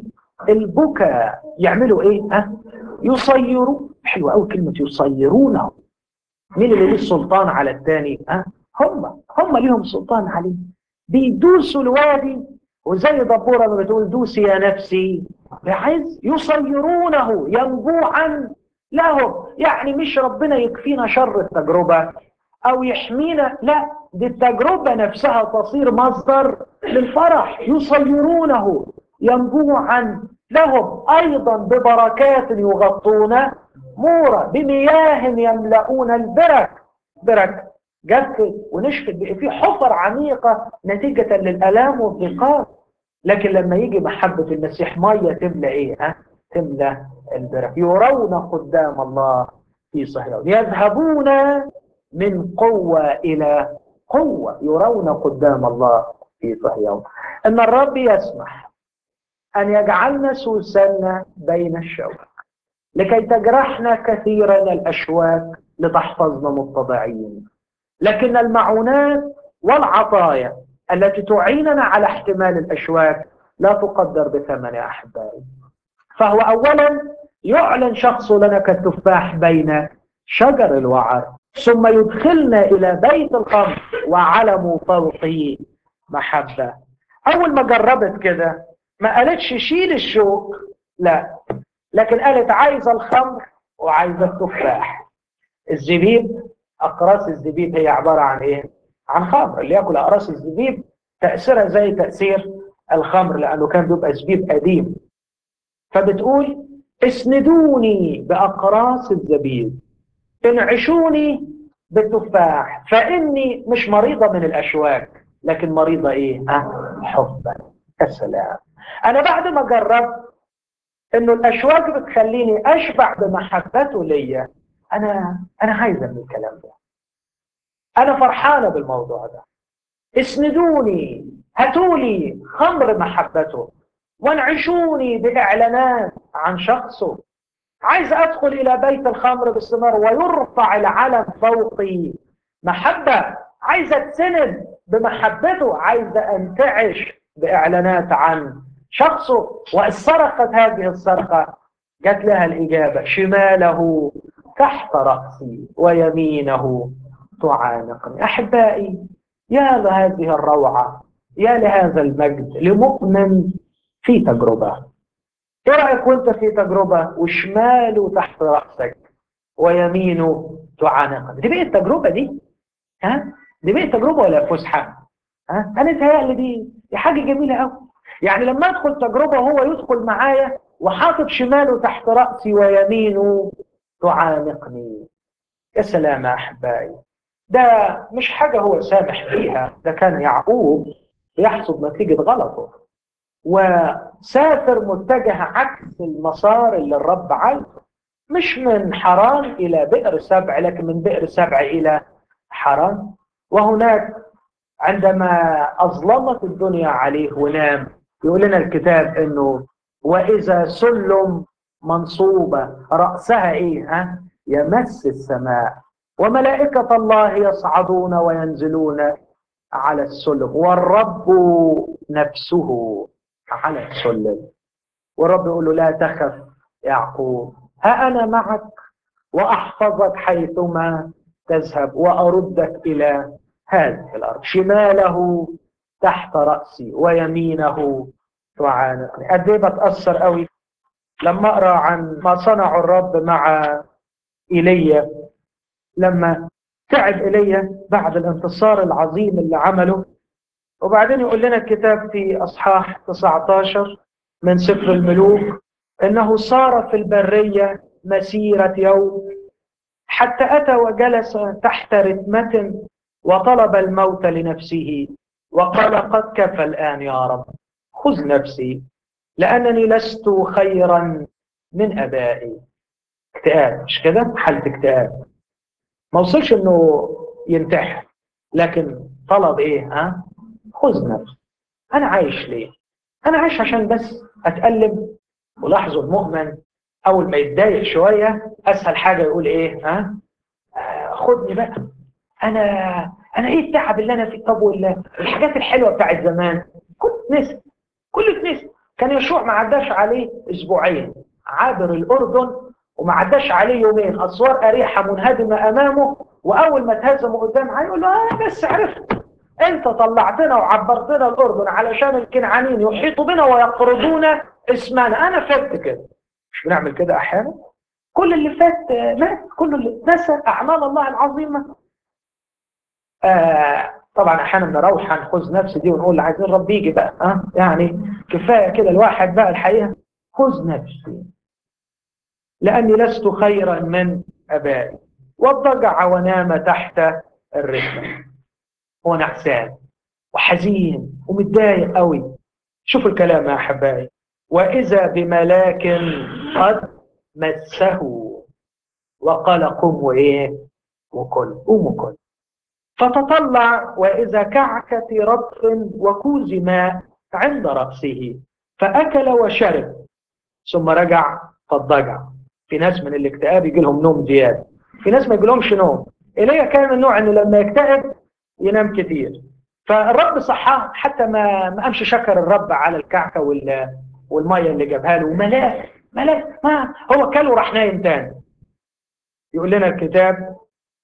البكا يعملوا ايه؟ ها؟ يصيروا. حلوة قوي كلمة يصيرونه. مين اللي ليه السلطان على الثاني؟ ها؟ هم هم ليهم سلطان عليه. بيدوسوا الوادي، وزي دبورة ما بتقول دوسي يا نفسي بعز. يصيرونه ينبوعا لهم. يعني مش ربنا يكفينا شر التجربة أو يحمينا، لا، دي التجربة نفسها تصير مصدر للفرح. يصيرونه ينبوعا لهم، أيضا ببركات يغطون مورا، بمياه يملؤون البرك. برك جفت ونشفت، في حفر عميقة نتيجة للألام والضيقات. لكن لما يجي محبة المسيح مية تملأ إيه؟ ها؟ تملأ البرك. يرون قدام الله في صهيون، يذهبون من قوة إلى قوة. يرون قدام الله في صهيون. إن الرب يسمح أن يجعلنا سوسنا بين الشوك لكي تجرحنا كثيرا الأشواك لتحفظنا متضعين. لكن المعونات والعطايا التي تعيننا على احتمال الأشواك لا تقدر بثمن يا أحبائي. فهو أولا يعلن شخصه لنا كالتفاح بين شجر الوعر، ثم يدخلنا إلى بيت الخمر وعلمه فوقه محبة. أول ما جربت كده ما قالتش شيل الشوك، لا، لكن قالت عايزة الخمر وعايزة التفاح. الزبيب، أقراص الزبيب هي عبارة عن إيه؟ عن خمر. اللي يأكل أقراص الزبيب تأثيرها زي تأثير الخمر، لأنه كان بيبقى زبيب قديم. فبتقول اسندوني بأقراص الزبيب، انعشوني بالتفاح، فإني مش مريضة من الأشواك لكن مريضة إيه؟ أه؟ حبا. السلام. أنا بعد ما جربت إنه الأشواك بتخليني أشبع بمحبته ليا، أنا أنا عايزة من الكلام ده. أنا فرحانة بالموضوع ده. اسندوني، هاتولي خمر محبته، وانعشوني بإعلانات عن شخصه. عايز أدخل إلى بيت الخمر باستمرار ويرفع العلم فوقي محبة. عايز أتسند بمحبته، عايز أنتعش بإعلانات عن شخصه. وصرخت هذه الصرخة، جات لها الإجابة: شماله تحت رأسي ويمينه تعانقني. أحبائي، يا لهذه الروعة، يا لهذا المجد لمؤمن في تجربة. ايه رأيك وانت في تجربة وشماله تحت رأسك ويمينه تعانقك؟ دي بقى التجربة دي؟ ها؟ دي بقى التجربة ولا فسحة؟ ها؟ انا متهيألي دي دي حاجة جميلة قوي. يعني لما ادخل تجربة هو يدخل معايا وحاطط شماله تحت رأسي ويمينه تعانقني. يا سلام يا أحبائي، ده مش حاجة هو سامح فيها، ده كان يعقوب يحصد نتيجة غلطه وسافر متجه عكس المسار اللي الرب عايزه، مش من حران إلى بئر سبع لكن من بئر سبع إلى حران. وهناك عندما أظلمت الدنيا عليه ونام، يقول لنا الكتاب إنه وإذا سلم منصوبة رأسها إيه ها يمس السماء وملائكة الله يصعدون وينزلون على السلم والرب نفسه على السلم. والرب يقول له لا تخف يعقوب، ها أنا معك وأحفظك حيثما تذهب وأردك إلى هذه الأرض، شماله تحت رأسي ويمينه تعانقني. قد ايه بتأثر قوي لما أقرأ عن ما صنع الرب مع إيليا، لما تعب إيليا بعد الانتصار العظيم اللي عمله. وبعدين يقول لنا الكتاب في أصحاح تسعة عشر من سفر الملوك إنه صار في البرية مسيرة يوم حتى أتى وجلس تحت رتمة وطلب الموت لنفسه وقال قد كفى الآن يا رب، خذ نفسي لأنني لست خيرا من أبائي. اكتئاب، مش كده؟ حالة اكتئاب، ما وصلش إنه ينتحر لكن طلب إيه؟ ها؟ خذ نفسي. أنا عايش ليه؟ أنا عايش عشان بس أتألم. ولاحظوا المؤمن أول ما يتضايق شوية أسهل حاجة يقول إيه؟ ها؟ آه خدني بقى، أنا أنا إيه التعب اللي أنا فيه؟ طب ولا الحاجات الحلوة بتاعت زمان كنت نسي، كل نسي. كان يشوع ما عداش عليه أسبوعين عابر الأردن وما عداش عليه يومين أسوار أريحة منهدمة أمامه، وأول ما تهزموا قدام هيقول له آه بس عرفت أنت طلعتنا وعبرتنا الأردن علشان الكنعانيين يحيطوا بنا ويقرضون اسمنا. أنا فات كده. مش بنعمل كده أحيانا؟ كل اللي فات مات، كل اللي نسى أعمال الله العظيمة. آه طبعا أحيانا نروح نخذ نفسي دي ونقول عايزين رب يجي بقى، أه؟ يعني كفاية كده الواحد بقى الحقيقة. خذ نفسي لأني لست خيرا من أبائي. واضطجع ونام تحت الرحمة. هو نعسان وحزين ومتضايق قوي. شوفوا الكلام يا أحبائي، وإذا بملاك قد مسه وقال قم وإيه وكل، قوم وكل. فتطلع وإذا كعكة رطب وكوز ماء عند رأسه فأكل وشرب ثم رجع فاضطجع. في ناس من الاكتئاب يجي لهم نوم زيادة، في ناس ما يجي لهمش نوم. إليه كان من النوع إنه لما يكتئب ينام كتير. فالرب صحاه حتى ما ما قامش شكر الرب على الكعكة والمية اللي جابها له، وملاك ملاك ما هو كل وراح نايم تاني. يقول لنا الكتاب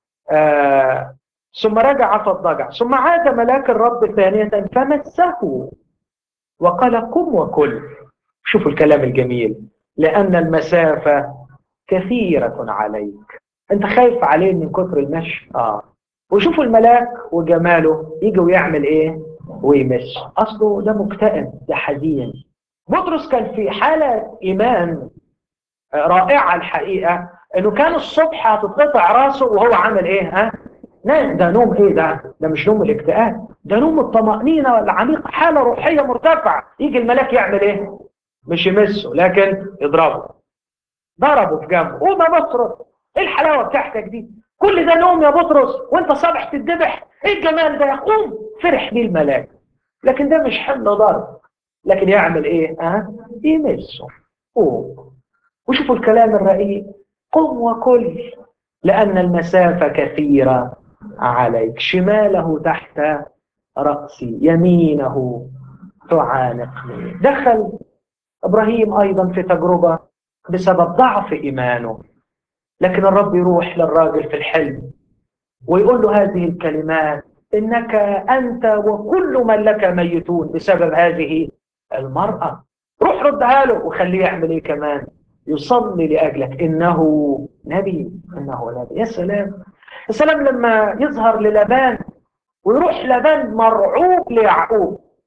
آه ثم رجع فاضطجع ثم عاد ملاك الرب ثانية فمسه وقال قم وكل. شوفوا الكلام الجميل، لأن المسافة كثيرة عليك. انت خايف عليه من كثر المشي. اه وشوفوا الملاك وجماله يجي ويعمل ايه ويمس. اصله ده مكتئب، ده حزين. بطرس كان في حالة ايمان رائعة الحقيقة، انه كان الصبح هتتقطع راسه وهو عمل ايه ها نام. ده نوم ايه ده ده مش نوم الاكتئاب، ده نوم الطمأنينة والعميقة، حالة روحية مرتفعة. يجي الملاك يعمل ايه؟ مش يمسه لكن يضربه. ضربه في جنبه. قوم يا بطرس، ايه الحلاوة بتاعتك دي؟ كل ده نوم يا بطرس وانت صبح تتذبح؟ ايه الجمال ده؟ قوم. فرح بيه الملاك، لكن ده مش حمل ضرب، لكن يعمل ايه ها يمسه. قوم. وشوفوا الكلام الرقيق، قم وكل لأن المسافة كثيرة عليك، شماله تحت رأسي يمينه تعانقني. دخل إبراهيم أيضا في تجربة بسبب ضعف إيمانه، لكن الرب يروح للراجل في الحلم ويقول له هذه الكلمات: إنك أنت وكل من لك ميتون بسبب هذه المرأة. روح ردها له وخليه يعمل إيه كمان؟ يصلي لأجلك، إنه نبي، إنه نبي. يا سلام يا سلام لما يظهر للابان ويروح لابان مرعوب ليعقوب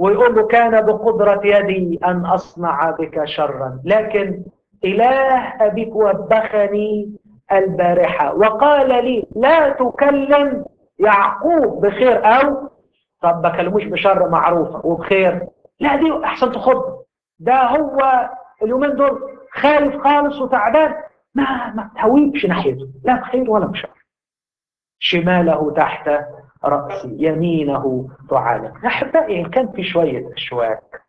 ويقول له كان بقدرة يدي أن أصنع بك شرا، لكن إله أبيك وبخني البارحة وقال لي لا تكلم يعقوب بخير، أو طب بكلموش بشر معروفة وبخير، لا دي أحسن تخض، ده هو اليومين دول خايف خالص وتعبان، ما ما تهويبش ناحيته، لا بخير ولا بشر. شماله تحت رأسي يمينه تعالج. أحبائي كان في شوية أشواك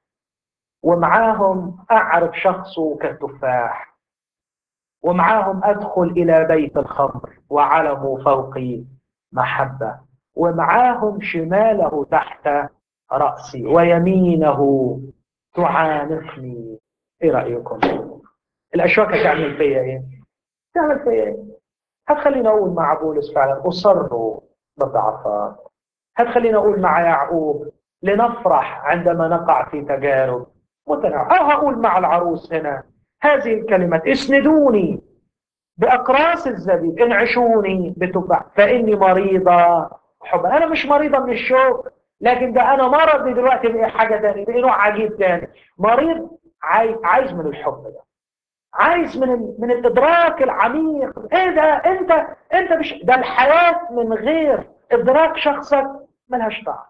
ومعاهم أعرف شخصه كالتفاح، ومعاهم أدخل إلى بيت الخمر وعلموا فوقي محبة، ومعاهم شماله تحت رأسي ويمينه تعانقني. إيه رأيكم؟ الأشواك تعمل فيا إيه؟ تعمل فيا إيه؟ هتخلينا أقول مع بولس فعلا أصروا بالضعفات، هتخلينا أقول مع يعقوب لنفرح عندما نقع في تجارب متنوعة، أو هقول مع العروس هنا هذه الكلمات: اسندوني بأقراص الزبيب، انعشوني بتفاح فإني مريضة حبا. أنا مش مريضة من الشوق، لكن ده أنا مرضي دلوقتي بقى حاجة تانية، بقى نوع عجيب تاني، مريض عايز, عايز من الحب ده، عايز من ال... من الإدراك العميق. إيه ده؟ أنت أنت مش ده الحياة من غير إدراك شخصك ملهاش طعم.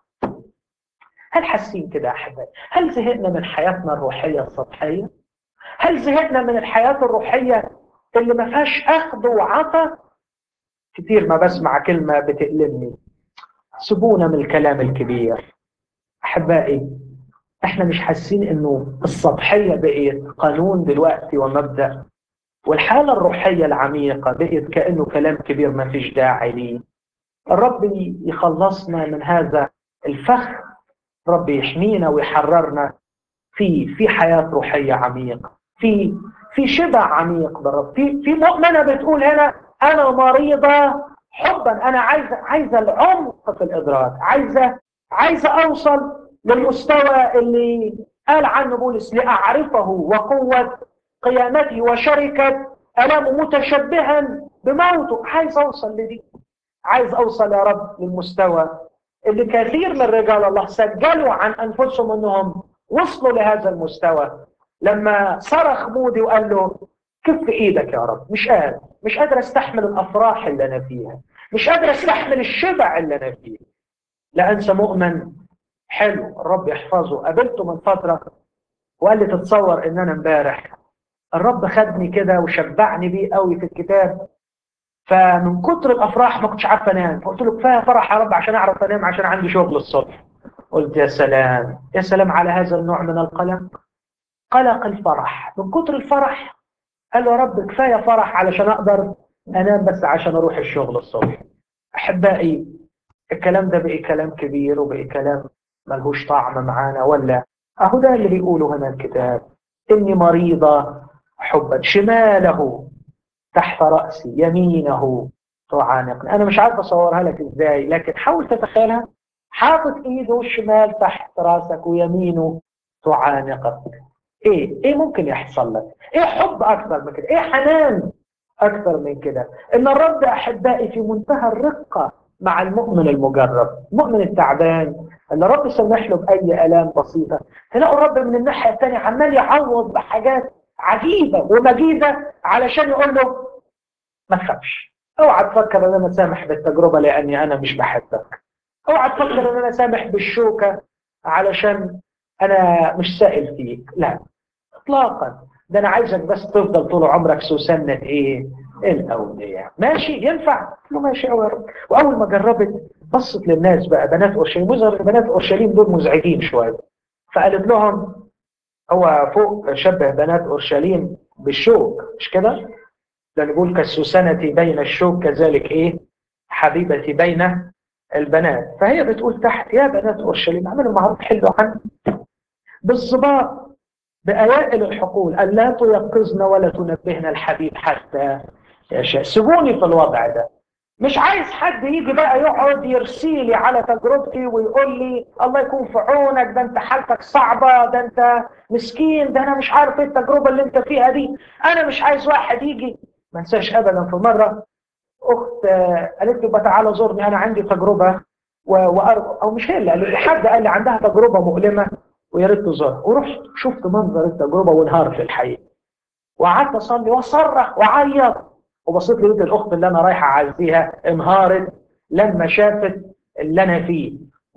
هل حاسين كده يا أحبائي؟ هل زهقنا من حياتنا الروحية السطحية؟ هل زهقنا من الحياة الروحية اللي ما فيهاش أخذ وعطا؟ كتير ما بسمع كلمة بتألمني: سيبونا من الكلام الكبير. أحبائي احنا مش حاسين انه السطحية بقيت قانون دلوقتي ومبدأ، والحالة الروحية العميقة بقيت كأنه كلام كبير ما فيش داعي ليه. الرب يخلصنا من هذا الفخ، رب يحمينا ويحررنا في في حياة روحية عميقة، في في شبع عميق بالرب، في في مؤمنة بتقول هنا أنا مريضة حبا، أنا عايزة عايزة العمق في الإدراك، عايزة عايزة أوصل للمستوى اللي قال عنه بولس لأعرفه وقوة قيامته وشركة ألامه متشبها بموته. عايز أوصل لدي، عايز أوصل يا رب للمستوى اللي كثير من رجال الله سجلوا عن أنفسهم أنهم وصلوا لهذا المستوى. لما صرخ مودي وقال له كف إيدك يا رب، مش قادر مش قادر أستحمل الأفراح اللي أنا فيها، مش قادر أستحمل الشبع اللي أنا فيه. لا أنسى مؤمن حلو الرب يحفظه، قابلته من فترة وقال لي تتصور ان انا امبارح الرب خدني كده وشبعني بيه قوي في الكتاب، فمن كتر الافراح ما كنتش عارف انام، فقلت له كفايه فرح يا رب عشان اعرف انام عشان عندي شغل الصبح. قلت يا سلام يا سلام على هذا النوع من القلق، قلق الفرح، من كتر الفرح قال له يا رب كفايه فرح علشان اقدر انام بس عشان اروح الشغل الصبح. احبائي الكلام ده بقى كلام كبير وبقى كلام ملهوش طعم معانا، ولا اهو ده اللي بيقوله هنا الكتاب: اني مريضة حبا، شماله تحت رأسي يمينه تعانقني. انا مش عارف اصورها لك ازاي، لكن حاول تتخيلها، حاطط ايده الشمال تحت راسك ويمينه تعانقك. ايه ايه ممكن يحصل لك؟ ايه حب اكثر من كده؟ ايه حنان اكثر من كده؟ ان الرب احبائي في منتهى الرقة مع المؤمن المجرب، المؤمن التعبان اللي الرب سمح له باي الام بسيطه، تلاقوا الرب من الناحيه الثانيه عمال يعوض بحاجات عجيبه ومجيده علشان يقول له ما تخافش، اوعى تفكر ان انا سامح بالتجربه لاني انا مش بحبك، اوعى تفكر ان انا سامح بالشوكه علشان انا مش سائل فيك، لا اطلاقا، ده انا عايزك بس تفضل طول عمرك سوسنة ايه الاولياء. ماشي ينفع؟ قلت له ماشي قوي يا رب. واول ما جربت بصت للناس بقى بنات اورشليم، وظهر بنات اورشليم دول مزعجين شويه، فقالت لهم هو فوق شبه بنات اورشليم بالشوك مش كده؟ ده نقول كالسوسنة بين الشوك كذلك ايه حبيبتي بين البنات. فهي بتقول تحت يا بنات اورشليم اعملوا معروف حلوا عني بالصباح بأوائل الحقول ألا تيقظنا ولا تنبهنا الحبيب حتى يشاء. سيبوني في الوضع ده، مش عايز حد يجي بقى يقعد يرسيلي على تجربتي ويقول لي الله يكون في عونك، ده انت حالتك صعبة، ده انت مسكين، ده انا مش عارف ايه التجربة اللي انت فيها دي. انا مش عايز واحد يجي. ما انساش ابدا في مرة اخت قالت لي بقى تعالى زورني انا عندي تجربة و... و... او مش هي اللي قال لي، حد قال لي عندها تجربه مؤلمه ويا ريت تزورها، ورحت شفت منظر التجربه وانهارت الحقيقه، وقعدت اصلي واصرخ واعيط، وبصيت لقيت الاخت اللي انا رايحه اعزيها انهارت لما شافت اللي انا فيه.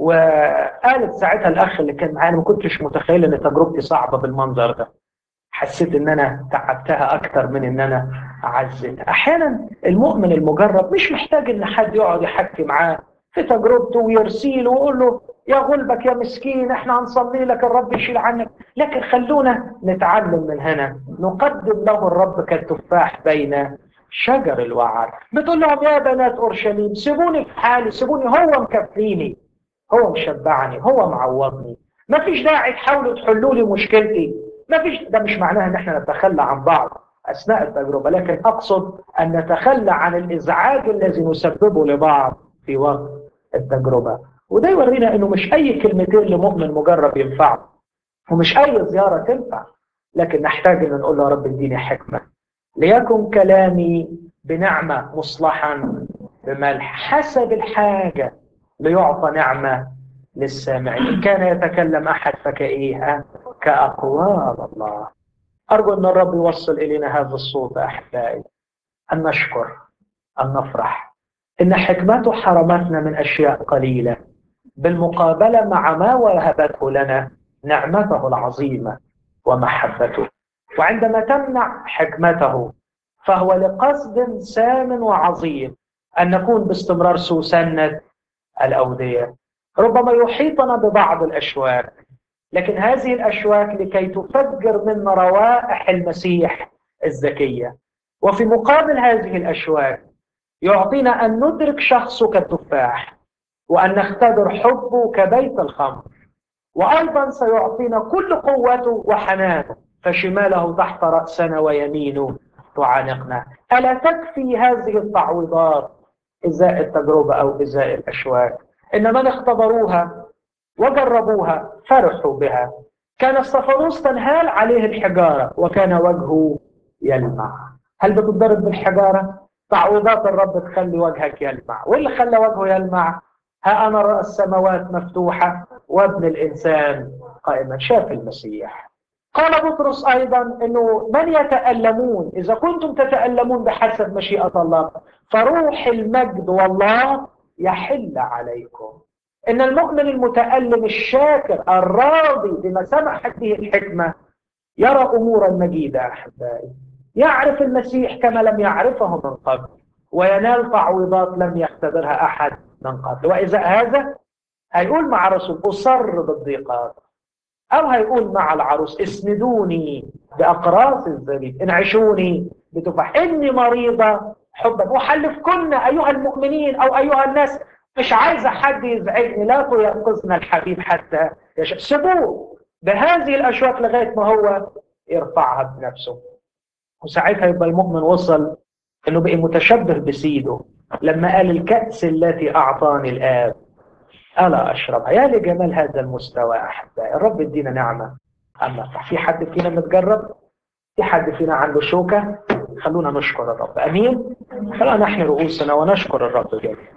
وقالت ساعتها الاخ اللي كان معايا، ما كنتش متخيل ان تجربتي صعبه بالمنظر ده، حسيت ان انا تعبتها اكتر من ان انا اعزلها. احيانا المؤمن المجرب مش محتاج ان حد يقعد يحكي معاه في تجربته ويرسيله ويقول له يا غلبك يا مسكين احنا هنصلي لك الرب يشيل عنك، لكن خلونا نتعلم من هنا، نقدم له الرب كالتفاح بين شجر الوعر. بتقول لهم يا بنات اورشليم سيبوني في حالي، سيبوني، هو مكفيني، هو مشبعني، هو معوضني، مفيش داعي تحاولوا تحلوا لي مشكلتي. ما فيش. ده مش معناها ان احنا نتخلى عن بعض اثناء التجربه، لكن اقصد ان نتخلى عن الازعاج الذي نسببه لبعض في وقت التجربه. وده يورينا انه مش اي كلمتين لمؤمن مجرب ينفعه، ومش اي زياره تنفع، لكن نحتاج ان نقول له يا رب اديني حكمه، ليكن كلامي بنعمه مصلحا بملح حسب الحاجه، ليعطى نعمه للسامعين. إن كان يتكلم أحد فكإيه؟ كأقوال الله. أرجو أن الرب يوصل إلينا هذا الصوت أحبائي، أن نشكر، أن نفرح إن حكمته حرمتنا من أشياء قليلة، بالمقابلة مع ما وهبته لنا نعمته العظيمة ومحبته. وعندما تمنع حكمته فهو لقصد سام وعظيم، أن نكون باستمرار سوسنة الأودية. ربما يحيطنا ببعض الأشواك، لكن هذه الأشواك لكي تفجر منا روائح المسيح الزكية. وفي مقابل هذه الأشواك يعطينا أن ندرك شخصه كالتفاح، وأن نختبر حبه كبيت الخمر، وأيضا سيعطينا كل قوته وحنانه، فشماله تحت رأسنا ويمينه تعانقنا. ألا تكفي هذه التعويضات إزاء التجربة أو إزاء الأشواك؟ إن من اختبروها وجربوها فرحوا بها. كان استفانوس تنهال عليه الحجارة وكان وجهه يلمع. هل بتضرب بالحجارة؟ تعويضات الرب تخلي وجهك يلمع. واللي خلى وجهه يلمع؟ ها أنا رأى السماوات مفتوحة وابن الإنسان قائما. شاف المسيح. قال بطرس أيضا أنه من يتألمون، إذا كنتم تتألمون بحسب مشيئة الله فروح المجد والله يحل عليكم. إن المؤمن المتألم الشاكر الراضي بما سمحت به الحكمة يرى أمورا مجيدة أحبائي، يعرف المسيح كما لم يعرفه من قبل، وينال تعويضات لم يختبرها أحد من قبل. وإذا هذا هيقول مع رسول أصر بالضيقات، أو هيقول مع العروس اسندوني بأقراص الزبيب، انعشوني بتفاح، إني مريضة حبا أحلفكن أيها المؤمنين أو أيها الناس. مش عايزة حد يزعجني، لا تيقظنا الحبيب حتى يشاء. سيبوه بهذه الأشواك لغاية ما هو يرفعها بنفسه. وساعتها يبقى المؤمن وصل إنه بقى متشبه بسيده لما قال الكأس التي أعطاني الآب ألا أشربها. يا لجمال هذا المستوى أحبائي. الرب يدينا نعمة. أما في حد فينا متجرب؟ في حد فينا عنده شوكة؟ خلونا نشكر الرب. أمين. خلونا نحن رؤوسنا ونشكر الرب جميعا.